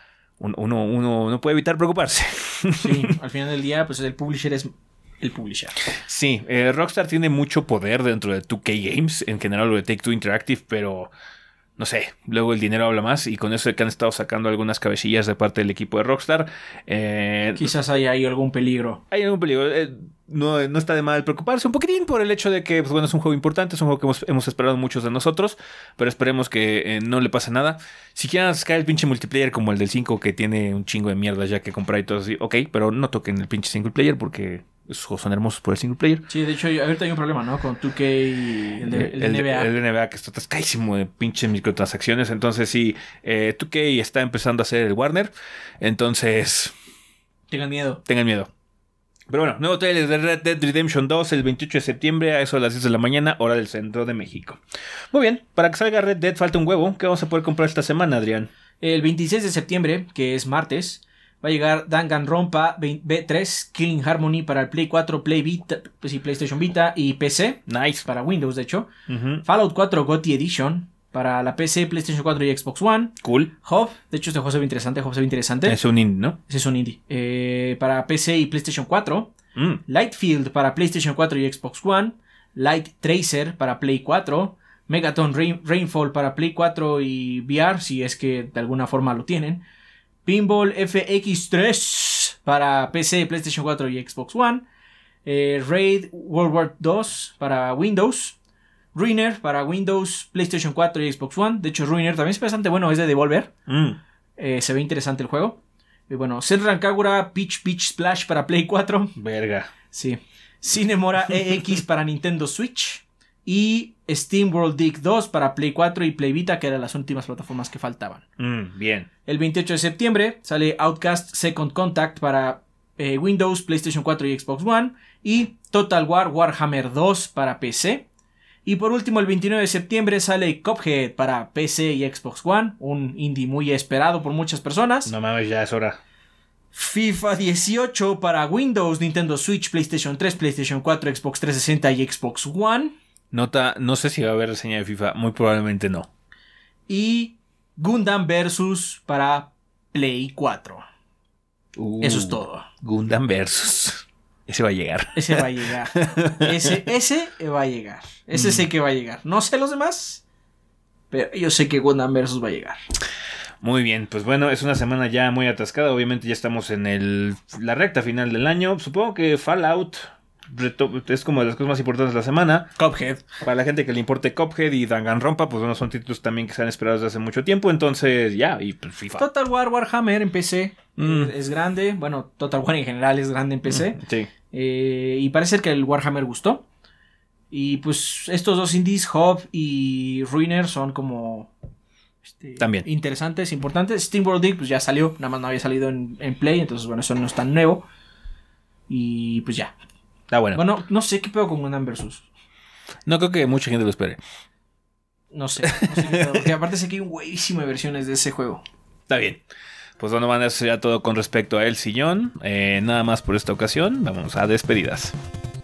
uno no puede evitar preocuparse. Sí, al final del día, pues el publisher es el publisher. Sí, Rockstar tiene mucho poder dentro de 2K Games, en general lo de Take-Two Interactive, pero no sé, luego el dinero habla más, y con eso que han estado sacando algunas cabecillas de parte del equipo de Rockstar. Quizás haya ahí algún peligro. Hay algún peligro. No está de mal preocuparse un poquitín por el hecho de que, pues bueno, es un juego importante, es un juego que hemos esperado muchos de nosotros, pero esperemos que no le pase nada. Si quieren sacar el pinche multiplayer como el del 5, que tiene un chingo de mierda ya que comprar y todo así, ok, pero no toquen el pinche single player porque esos juegos son hermosos por el single player. Sí, de hecho, ahorita hay un problema, ¿no? Con 2K y el NBA. El NBA que está atascadísimo de pinches microtransacciones. Entonces, sí, 2K está empezando a hacer el Warner. Entonces, tengan miedo. Pero bueno, nuevo trailer de Red Dead Redemption 2 el 28 de septiembre a eso a las 10 de la mañana, hora del centro de México. Muy bien, para que salga Red Dead falta un huevo. ¿Qué vamos a poder comprar esta semana, Adrián? El 26 de septiembre, que es martes, va a llegar Danganronpa B3 Killing Harmony para el Play 4, Play Vita, pues sí, PlayStation Vita y PC. Nice. Para Windows, de hecho. Fallout 4 GOTY Edition para la PC, PlayStation 4 y Xbox One. Cool. Hob, de hecho este juego se ve interesante. Es un indie, ¿no? Ese es un indie. Para PC y PlayStation 4. Lightfield para PlayStation 4 y Xbox One. Light Tracer para Play 4. Megaton Rainfall para Play 4 y VR, si es que de alguna forma lo tienen. Pinball FX3 para PC, PlayStation 4 y Xbox One. Raid World War 2 para Windows. Ruiner para Windows, PlayStation 4 y Xbox One. De hecho, Ruiner también es bastante bueno, es de Devolver. Se ve interesante el juego. Y bueno, Senran Kagura Peach Splash para Play 4. Verga. Sí. Cinemora EX para Nintendo Switch. Y Steam World Dig 2 para Play 4 y Play Vita, que eran las últimas plataformas que faltaban. Bien. El 28 de septiembre sale Outcast Second Contact para Windows, PlayStation 4 y Xbox One. Y Total War Warhammer 2 para PC. Y por último, el 29 de septiembre sale Cuphead para PC y Xbox One, un indie muy esperado por muchas personas. No mames, ya es hora. FIFA 18 para Windows, Nintendo Switch, PlayStation 3, PlayStation 4, Xbox 360 y Xbox One. Nota, no sé si va a haber reseña de FIFA, muy probablemente no. Y Gundam Versus para Play 4. Eso es todo. Gundam Versus. Ese va a llegar. Ese va a llegar. Ese va a llegar. Ese sé que va a llegar. No sé los demás, pero yo sé que Gundam Versus va a llegar. Muy bien, pues bueno, es una semana ya muy atascada. Obviamente ya estamos en la recta final del año. Supongo que Fallout es como de las cosas más importantes de la semana. Cuphead. Para la gente que le importe Cuphead y Danganronpa, pues bueno, son títulos también que se han esperado desde hace mucho tiempo. Entonces ya, y pues FIFA. Total War Warhammer en PC es grande. Bueno, Total War en general es grande en PC. Sí. Y parece ser que el Warhammer gustó. Y pues estos dos indies, Hob y Ruiner, son como también interesantes, importantes. Steam World Dig pues ya salió, nada más no había salido en Play, entonces bueno, eso no es tan nuevo. Y pues ya. Está bueno. Bueno, no sé qué pedo con Gundam Versus. No creo que mucha gente lo espere. No sé porque aparte sé que hay un huevísimo de versiones de ese juego. Está bien. Pues bueno, van a hacer ya todo con respecto a El Sillón. Nada más por esta ocasión. Vamos a despedidas.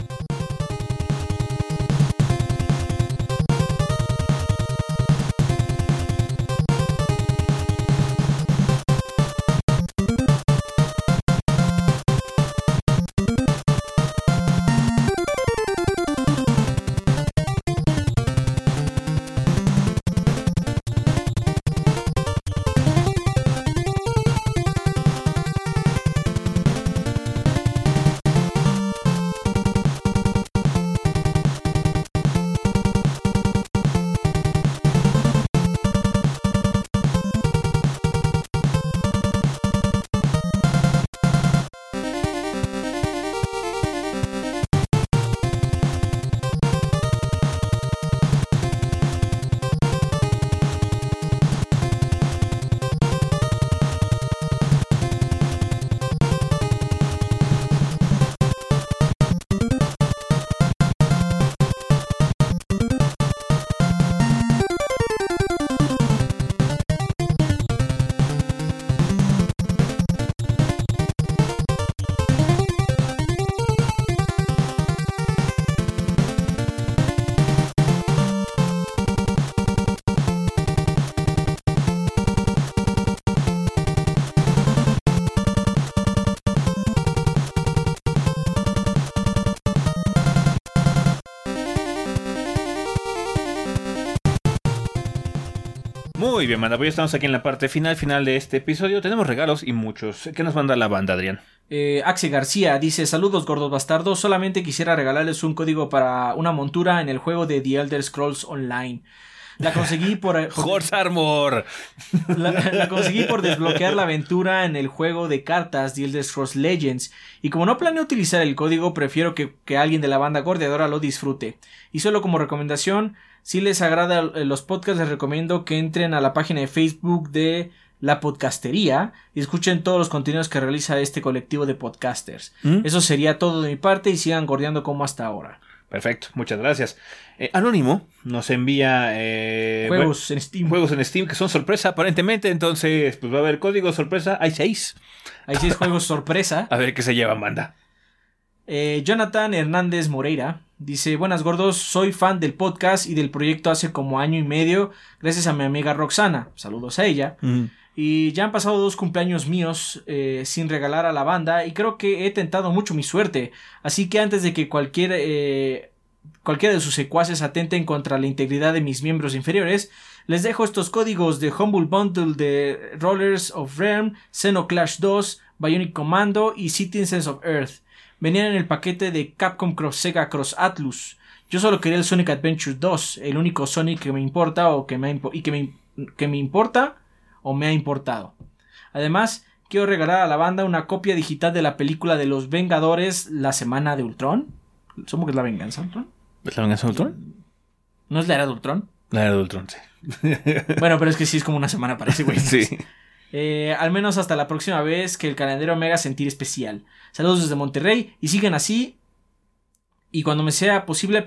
Muy bien, banda, pues ya estamos aquí en la parte final de este episodio. Tenemos regalos y muchos. ¿Qué nos manda la banda, Adrián? Axel García dice: saludos gordos bastardos, solamente quisiera regalarles un código para una montura en el juego de The Elder Scrolls Online. La conseguí por Horse Armor. La conseguí por desbloquear la aventura en el juego de cartas The Elder Scrolls Legends, y como no planeo utilizar el código, prefiero que alguien de la banda gordeadora lo disfrute. Y solo como recomendación, si les agrada los podcasts, les recomiendo que entren a la página de Facebook de La Podcastería y escuchen todos los contenidos que realiza este colectivo de podcasters. Eso sería todo de mi parte y sigan gordeando como hasta ahora. Perfecto, muchas gracias. Anónimo nos envía juegos en Steam. Juegos en Steam que son sorpresa aparentemente, entonces pues va a haber código sorpresa. Hay 6. Hay 6 juegos sorpresa. A ver qué se llevan, banda. Jonathan Hernández Moreira dice: buenas gordos, soy fan del podcast y del proyecto hace como año y medio, gracias a mi amiga Roxana. Saludos a ella. Y ya han pasado 2 cumpleaños míos sin regalar a la banda, y creo que he tentado mucho mi suerte. Así que antes de que cualquiera de sus secuaces atenten contra la integridad de mis miembros inferiores, les dejo estos códigos de Humble Bundle de Rollers of Realm, Xenoclash 2, Bionic Commando y Citizens of Earth. Venían en el paquete de Capcom Cross Sega Cross Atlus. Yo solo quería el Sonic Adventure 2, el único Sonic que me importa que me importa o me ha importado. Además, quiero regalar a la banda una copia digital de la película de Los Vengadores, La Semana de Ultron. ¿Supongo que es La Venganza de Ultron? ¿Es La Venganza de Ultron? ¿No es la Era de Ultron? La Era de Ultron, sí. Bueno, pero es que sí es como una semana para ese güey. Sí. Al menos hasta la próxima vez que el calendario me haga sentir especial. Saludos desde Monterrey y siguen así. Y cuando me sea posible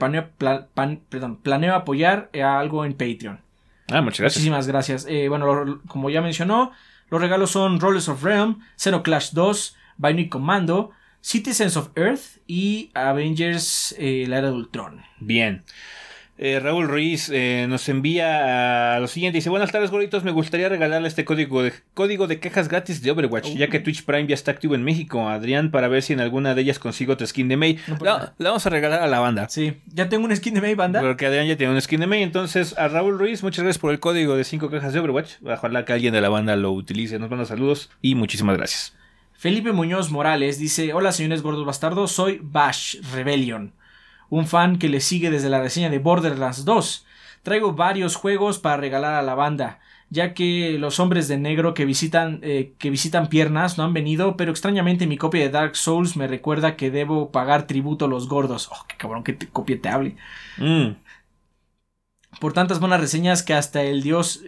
planeo apoyar algo en Patreon. Muchas gracias. Muchísimas gracias. Bueno, como ya mencionó, los regalos son Rollers of Realm, Xenoclash 2, Bionic Commando, Citizens of Earth y Avengers la Era de Ultron. Bien. Raúl Ruiz nos envía lo siguiente. Dice: buenas tardes, gorditos. Me gustaría regalarle este código de quejas gratis de Overwatch, ya que Twitch Prime ya está activo en México, Adrián, para ver si en alguna de ellas consigo tu skin de Mei. La vamos a regalar a la banda. Sí, ya tengo un skin de Mei, banda. Porque Adrián ya tiene un skin de Mei. Entonces, a Raúl Ruiz, muchas gracias por el código de 5 quejas de Overwatch. Ojalá que alguien de la banda lo utilice. Nos manda saludos y muchísimas gracias. Felipe Muñoz Morales dice: hola señores gordos bastardos, soy Bash Rebellion, un fan que le sigue desde la reseña de Borderlands 2. Traigo varios juegos para regalar a la banda, ya que los hombres de negro que visitan piernas no han venido, pero extrañamente mi copia de Dark Souls me recuerda que debo pagar tributo a los gordos. Oh, qué cabrón que copia te hable. Por tantas buenas reseñas que hasta el dios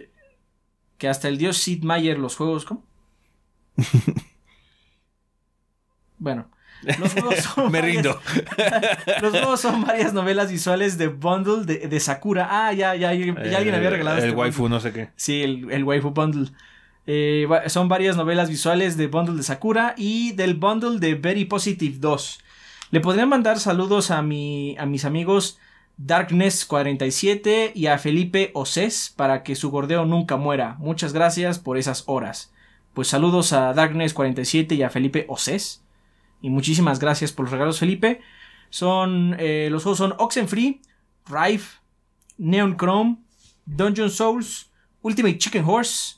Sid Meier los juegos... ¿Cómo? Bueno, Los juegos son Me rindo. Los juegos son varias novelas visuales de bundle de Sakura. Ya alguien había regalado el waifu, no sé qué. Sí, el waifu bundle. Son varias novelas visuales de bundle de Sakura y del bundle de Very Positive 2. Le podrían mandar saludos a mis amigos Darkness47 y a Felipe Océs para que su gordeo nunca muera. Muchas gracias por esas horas. Pues saludos a Darkness47 y a Felipe Océs. Y muchísimas gracias por los regalos, Felipe. Los juegos son Oxenfree, Rife, Neon Chrome, Dungeon Souls, Ultimate Chicken Horse,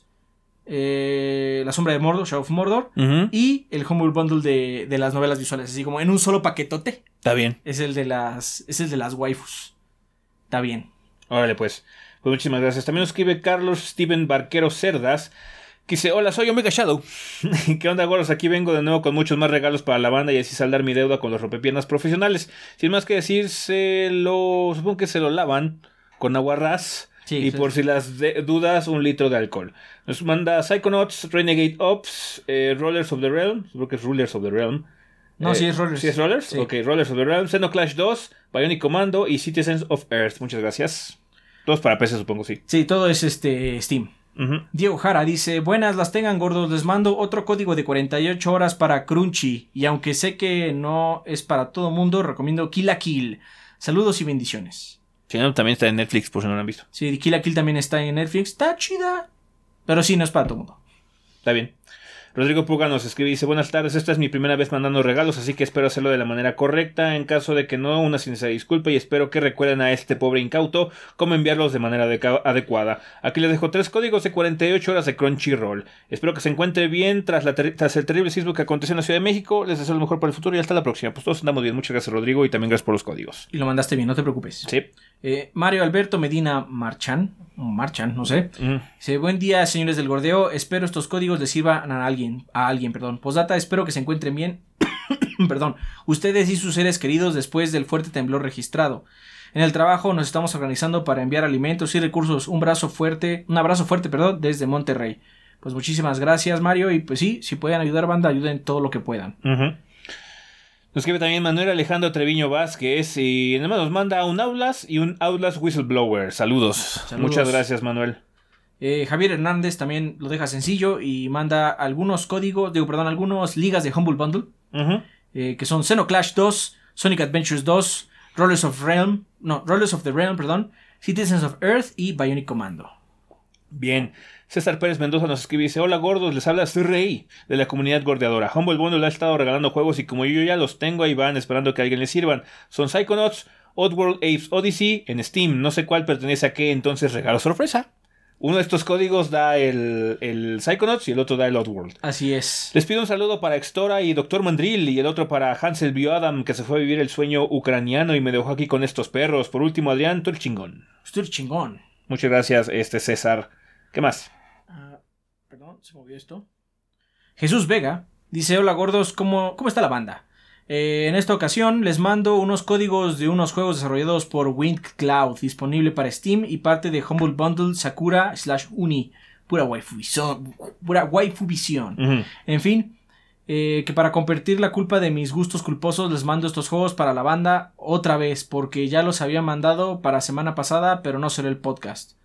La Sombra de Mordor, Shadow of Mordor, y el Humble Bundle de las novelas visuales, así como en un solo paquetote. Está bien. Es el de las waifus. Está bien. Órale, pues muchísimas gracias. También nos escribe Carlos Steven Barquero Cerdas, que dice: hola, soy Omega Shadow. ¿Qué onda, gordos? Aquí vengo de nuevo con muchos más regalos para la banda y así saldar mi deuda con los rompepiernas profesionales. Sin más que decir, supongo que se lo lavan con agua ras. Sí, y por si las dudas, 1 litro de alcohol. Nos manda Psychonauts, Renegade Ops, Rollers of the Realm. Supongo que es Rulers of the Realm. No, sí es Rollers. ¿Sí es Rollers? Sí. Ok, Rollers of the Realm, Xenoclash 2, Bionic Commando y Citizens of Earth. Muchas gracias. Todos para PC, supongo, sí. Sí, todo es Steam. Diego Jara dice: buenas las tengan, gordos, les mando otro código de 48 horas para Crunchy, y aunque sé que no es para todo mundo, recomiendo Kill la Kill. Saludos y bendiciones. Sí, no, también está en Netflix, por si no lo han visto. Sí, Kill la Kill también está en Netflix, está chida, pero sí, no es para todo mundo. Está bien. Rodrigo Puga nos escribe y dice: buenas tardes, esta es mi primera vez mandando regalos, así que espero hacerlo de la manera correcta. En caso de que no, una sincera disculpa y espero que recuerden a este pobre incauto cómo enviarlos de manera adecuada. Aquí les dejo 3 códigos de 48 horas de Crunchyroll. Espero que se encuentre bien tras el terrible sismo que aconteció en la Ciudad de México. Les deseo lo mejor para el futuro y hasta la próxima. Pues todos andamos bien. Muchas gracias, Rodrigo, y también gracias por los códigos. Y lo mandaste bien, no te preocupes. Sí. Mario Alberto Medina Marchan, no sé. Dice: buen día, señores del gordeo. Espero estos códigos les sirvan a alguien. Postdata, espero que se encuentren bien. Perdón. Ustedes y sus seres queridos después del fuerte temblor registrado. En el trabajo nos estamos organizando para enviar alimentos y recursos. Un abrazo fuerte, desde Monterrey. Pues muchísimas gracias, Mario. Y pues sí, si pueden ayudar, banda, ayuden todo lo que puedan. Nos escribe también Manuel Alejandro Treviño Vázquez y además nos manda un Outlast y un Outlast Whistleblower. Saludos. Muchas gracias, Manuel. Javier Hernández también lo deja sencillo y manda algunas ligas de Humble Bundle, que son Xenoclash 2, Sonic Adventures 2, Rollers of the Realm, Citizens of Earth y Bionic Commando. Bien. César Pérez Mendoza nos escribe y dice: hola, gordos, les habla Rey de la comunidad gordeadora. Humble Bundle ha estado regalando juegos y como yo ya los tengo, ahí van esperando que a alguien les sirvan. Son Psychonauts, Oddworld Apes Odyssey en Steam. No sé cuál pertenece a qué, entonces regalo sorpresa. Uno de estos códigos da el Psychonauts y el otro da el Oddworld. Así es. Les pido un saludo para Extora y Dr. Mandrill y el otro para Hansel Bioadam, que se fue a vivir el sueño ucraniano y me dejó aquí con estos perros. Por último, Adrián, tú eres chingón. Tú eres chingón. Muchas gracias, César. ¿Qué más? Perdón, se movió esto. Jesús Vega dice: hola, gordos, ¿cómo está la banda? En esta ocasión les mando unos códigos de unos juegos desarrollados por Wind Cloud, disponible para Steam y parte de Humble Bundle Sakura/Uni. Pura waifu visión. En fin, que para convertir la culpa de mis gustos culposos les mando estos juegos para la banda otra vez, porque ya los había mandado para semana pasada, pero no salió el podcast.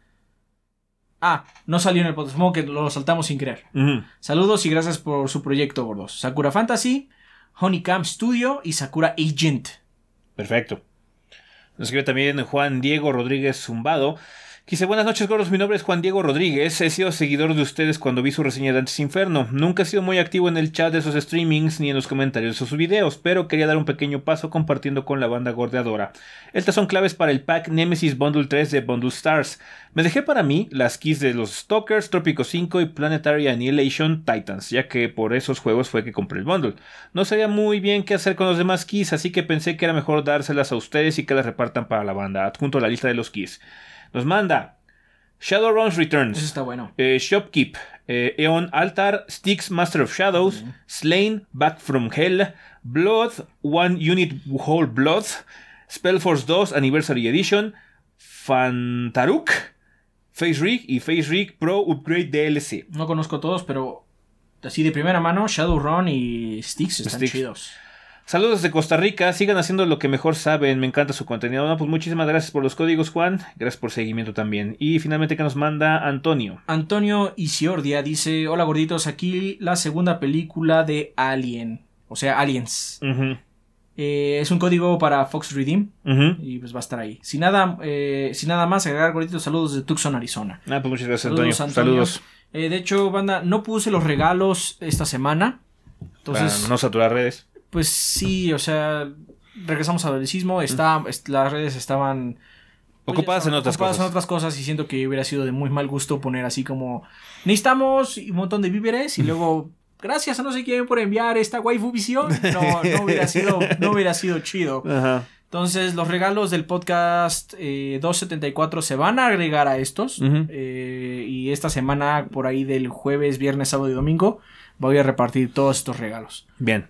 No salió en el podcast, supongo que lo saltamos sin querer. Saludos y gracias por su proyecto, gordos. Sakura Fantasy, Honeycomb Studio y Sakura Agent. Perfecto. Nos escribe también Juan Diego Rodríguez Zumbado, que dice: buenas noches, gordos, mi nombre es Juan Diego Rodríguez, he sido seguidor de ustedes cuando vi su reseña de Dantes Inferno. Nunca he sido muy activo en el chat de esos streamings ni en los comentarios de sus videos, pero quería dar un pequeño paso compartiendo con la banda gordeadora. Estas son claves para el pack Nemesis Bundle 3 de Bundle Stars. Me dejé para mí las keys de los Stalkers, Trópico 5 y Planetary Annihilation Titans, ya que por esos juegos fue que compré el bundle. No sabía muy bien qué hacer con los demás keys, así que pensé que era mejor dárselas a ustedes y que las repartan para la banda. Adjunto la lista de los keys. Nos manda Shadowrun's Returns. Eso está bueno. Shopkeep, Eon Altar, Styx Master of Shadows, Slain, Back from Hell, Blood, One Unit Whole Blood, Spellforce 2 Anniversary Edition, Fantaruk, Face Rig y Face Rig Pro Upgrade DLC. No conozco todos, pero así de primera mano, Shadowrun y Styx están chidos. Saludos desde Costa Rica, sigan haciendo lo que mejor saben, me encanta su contenido. Pues muchísimas gracias por los códigos, Juan, gracias por seguimiento también. Y finalmente, ¿qué nos manda Antonio? Antonio Isiordia dice: hola gorditos, aquí la segunda película de Alien, o sea, Aliens. Es un código para Fox Redeem y pues va a estar ahí. Sin nada más, agregar gorditos, saludos de Tucson, Arizona. Pues muchas gracias, Antonio. Saludos. De hecho, banda, no puse los regalos esta semana. Entonces, para no saturar redes. Pues sí, o sea, regresamos al adolescismo. Las redes estaban ocupadas en otras cosas y siento que hubiera sido de muy mal gusto poner así como: necesitamos un montón de víveres y luego, gracias a no sé quién por enviar esta waifu visión. No hubiera sido chido. Ajá. Entonces, los regalos del podcast 274 se van a agregar a estos. Y esta semana, por ahí del jueves, viernes, sábado y domingo, voy a repartir todos estos regalos. Bien.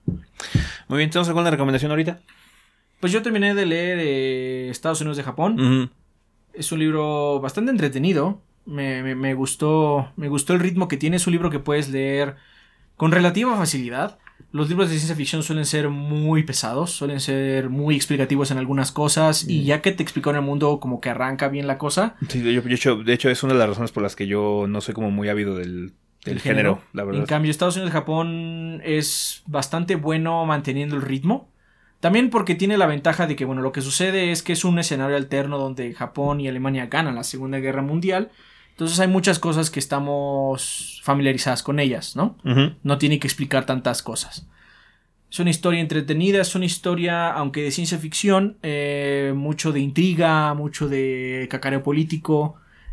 Muy bien, ¿tenemos alguna recomendación ahorita? Pues yo terminé de leer Estados Unidos de Japón. Es un libro bastante entretenido. Me gustó el ritmo que tiene. Es un libro que puedes leer con relativa facilidad. Los libros de ciencia ficción suelen ser muy pesados, suelen ser muy explicativos en algunas cosas, y ya que te explicó en el mundo, como que arranca bien la cosa. Sí, de hecho es una de las razones por las que yo no soy como muy ávido del género, la verdad. En cambio, Estados Unidos de Japón es bastante bueno manteniendo el ritmo. También porque tiene la ventaja de que, bueno, lo que sucede es que es un escenario alterno donde Japón y Alemania ganan la Segunda Guerra Mundial. Entonces hay muchas cosas que estamos familiarizadas con ellas, ¿no? No tiene que explicar tantas cosas. Es una historia entretenida, es una historia, aunque de ciencia ficción, mucho de intriga, mucho de cacareo político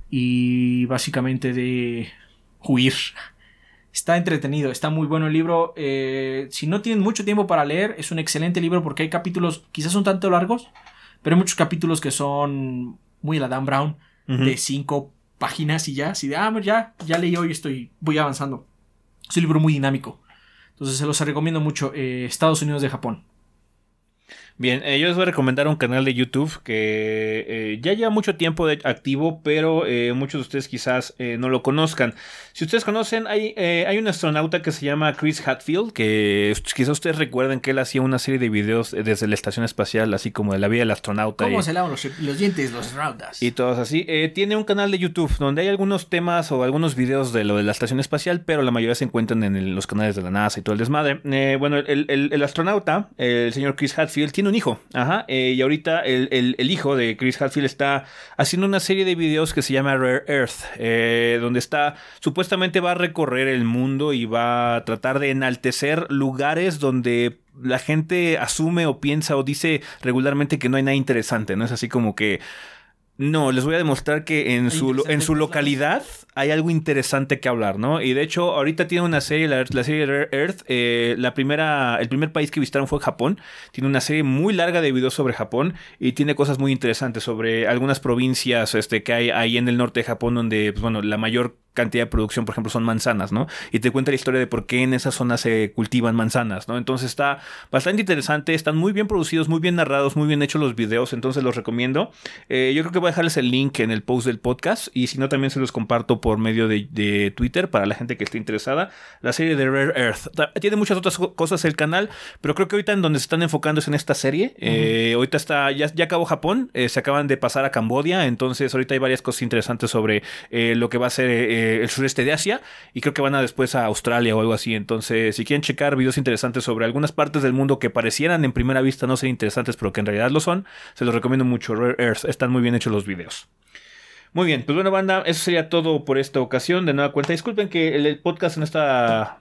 y básicamente de huir. Está entretenido, está muy bueno el libro. Si no tienen mucho tiempo para leer, es un excelente libro porque hay capítulos quizás un tanto largos, pero hay muchos capítulos que son muy a la Dan Brown, de 5 páginas y ya, así de, ya leí hoy, voy avanzando. Es un libro muy dinámico. Entonces se los recomiendo mucho. Estados Unidos de Japón. Bien, yo les voy a recomendar un canal de YouTube que ya lleva mucho tiempo activo, pero muchos de ustedes quizás no lo conozcan. Si ustedes conocen, hay un astronauta que se llama Chris Hadfield, que quizás ustedes recuerden que él hacía una serie de videos desde la estación espacial, así como de la vida del astronauta. ¿Cómo se lavan los dientes los astronautas? Y todos así. Tiene un canal de YouTube donde hay algunos temas o algunos videos de lo de la estación espacial, pero la mayoría se encuentran en los canales de la NASA y todo el desmadre. Bueno, el astronauta, el señor Chris Hadfield, tiene un hijo. Y ahorita el hijo de Chris Hadfield está haciendo una serie de videos que se llama Rare Earth, donde supuestamente va a recorrer el mundo y va a tratar de enaltecer lugares donde la gente asume o piensa o dice regularmente que no hay nada interesante, ¿no? Es así como que no, les voy a demostrar que en su localidad hay algo interesante que hablar, ¿no? Y de hecho, ahorita tiene una serie, la serie Rare Earth, el primer país que visitaron fue Japón. Tiene una serie muy larga de videos sobre Japón y tiene cosas muy interesantes sobre algunas provincias que hay ahí en el norte de Japón donde, pues bueno, la mayor cantidad de producción, por ejemplo, son manzanas, ¿no? Y te cuenta la historia de por qué en esa zona se cultivan manzanas, ¿no? Entonces está bastante interesante, están muy bien producidos, muy bien narrados, muy bien hechos los videos, entonces los recomiendo. Yo creo que voy a dejarles el link en el post del podcast y si no también se los comparto por medio de Twitter para la gente que esté interesada. La serie de Rare Earth. Tiene muchas otras cosas el canal, pero creo que ahorita en donde se están enfocando es en esta serie. Ahorita ya acabó Japón, se acaban de pasar a Camboya, entonces ahorita hay varias cosas interesantes sobre lo que va a ser el sureste de Asia y creo que van después a Australia o algo así. Entonces, si quieren checar videos interesantes sobre algunas partes del mundo que parecieran en primera vista no ser interesantes, pero que en realidad lo son, se los recomiendo mucho. Rare Earth, están muy bien hechos los videos. Muy bien, pues bueno, banda, eso sería todo por esta ocasión. De nueva cuenta, disculpen que el podcast en esta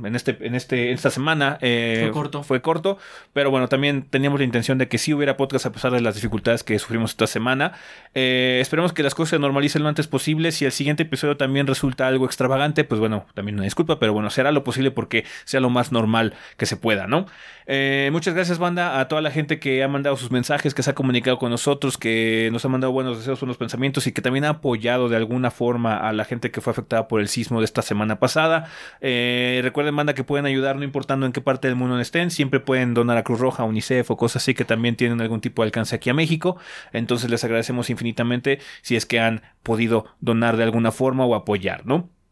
semana fue corto, pero bueno, también teníamos la intención de que sí hubiera podcast a pesar de las dificultades que sufrimos esta semana. Esperemos que las cosas se normalicen lo antes posible. Si el siguiente episodio también resulta algo extravagante, pues bueno, también una disculpa, pero bueno, se hará lo posible porque sea lo más normal que se pueda, ¿no? Muchas gracias, banda, a toda la gente que ha mandado sus mensajes, que se ha comunicado con nosotros, que nos ha mandado buenos deseos, buenos pensamientos y que también ha apoyado de alguna forma a la gente que fue afectada por el sismo de esta semana pasada. Recuerden, banda, que pueden ayudar no importando en qué parte del mundo estén. Siempre pueden donar a Cruz Roja, UNICEF o cosas así que también tienen algún tipo de alcance aquí a México. Entonces les agradecemos infinitamente si es que han podido donar de alguna forma o apoyar, ¿no?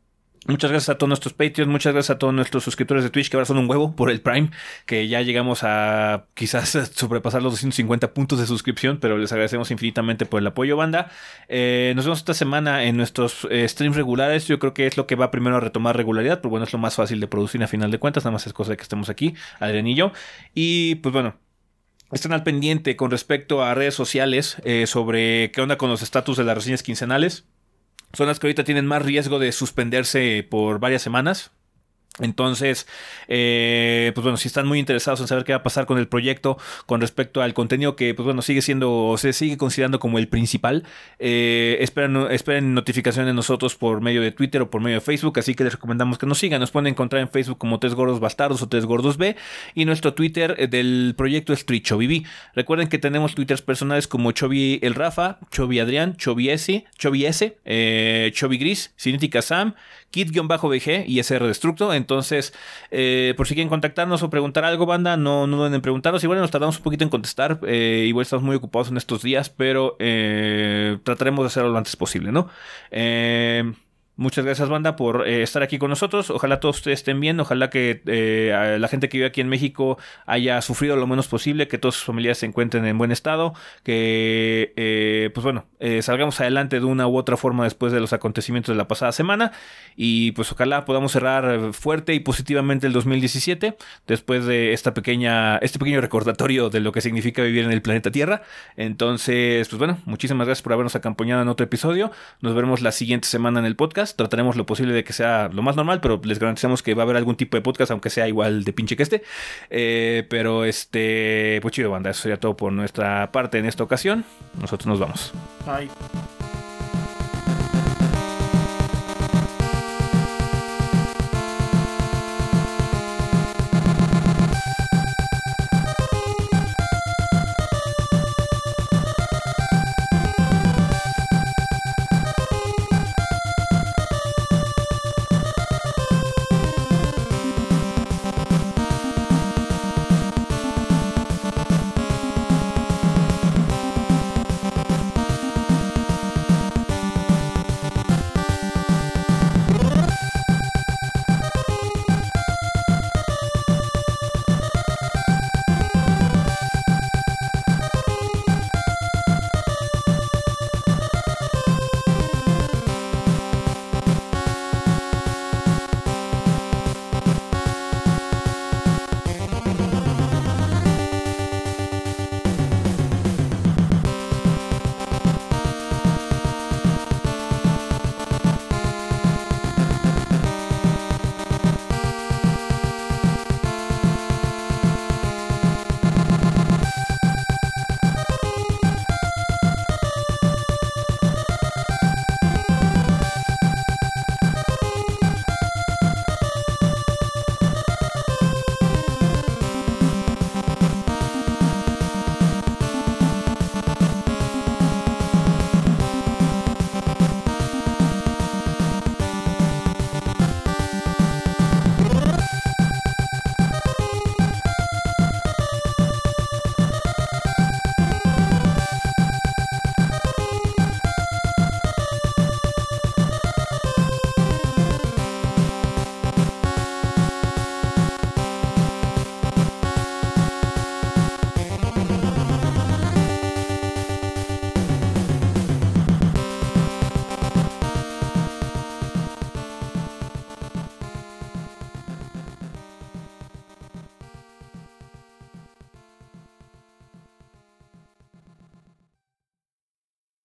Muchas gracias a todos nuestros Patreons, muchas gracias a todos nuestros suscriptores de Twitch, que ahora son un huevo por el Prime, que ya llegamos a quizás sobrepasar los 250 puntos de suscripción, pero les agradecemos infinitamente por el apoyo, banda. Nos vemos esta semana en nuestros streams regulares. Yo creo que es lo que va primero a retomar regularidad, pero bueno, es lo más fácil de producir a final de cuentas, nada más es cosa de que estemos aquí, Adrián y yo. Y pues bueno, estén al pendiente con respecto a redes sociales sobre qué onda con los estatus de las reseñas quincenales. Son las que ahorita tienen más riesgo de suspenderse por varias semanas. Entonces, pues bueno, si están muy interesados en saber qué va a pasar con el proyecto con respecto al contenido que, pues bueno, se sigue considerando como el principal, esperen notificaciones de nosotros por medio de Twitter o por medio de Facebook, así que les recomendamos que nos sigan. Nos pueden encontrar en Facebook como 3 Gordos Bastardos o 3 Gordos B, y nuestro Twitter del proyecto es TriChoviB. Recuerden que tenemos twitters personales como Chovy el Rafa, Chovy Adrián, Chovy S, Chovy Gris, Cinética Sam, Kid-BG y SR Destructo. Entonces, por si quieren contactarnos o preguntar algo, banda, no duden en preguntarnos. Igual nos tardamos un poquito en contestar. Igual estamos muy ocupados en estos días, pero trataremos de hacerlo lo antes posible, ¿no? Muchas gracias, banda, por estar aquí con nosotros. Ojalá todos ustedes estén bien. Ojalá que la gente que vive aquí en México haya sufrido lo menos posible, que todas sus familias se encuentren en buen estado, que pues bueno, salgamos adelante de una u otra forma después de los acontecimientos de la pasada semana, y pues ojalá podamos cerrar fuerte y positivamente el 2017 después de este pequeño recordatorio de lo que significa vivir en el planeta Tierra. Entonces, pues bueno, muchísimas gracias por habernos acompañado en otro episodio. Nos veremos la siguiente semana en el podcast. Trataremos lo posible de que sea lo más normal, pero les garantizamos que va a haber algún tipo de podcast, aunque sea igual de pinche que pero pues chido, banda, eso sería todo por nuestra parte en esta ocasión. Nosotros nos vamos. Bye.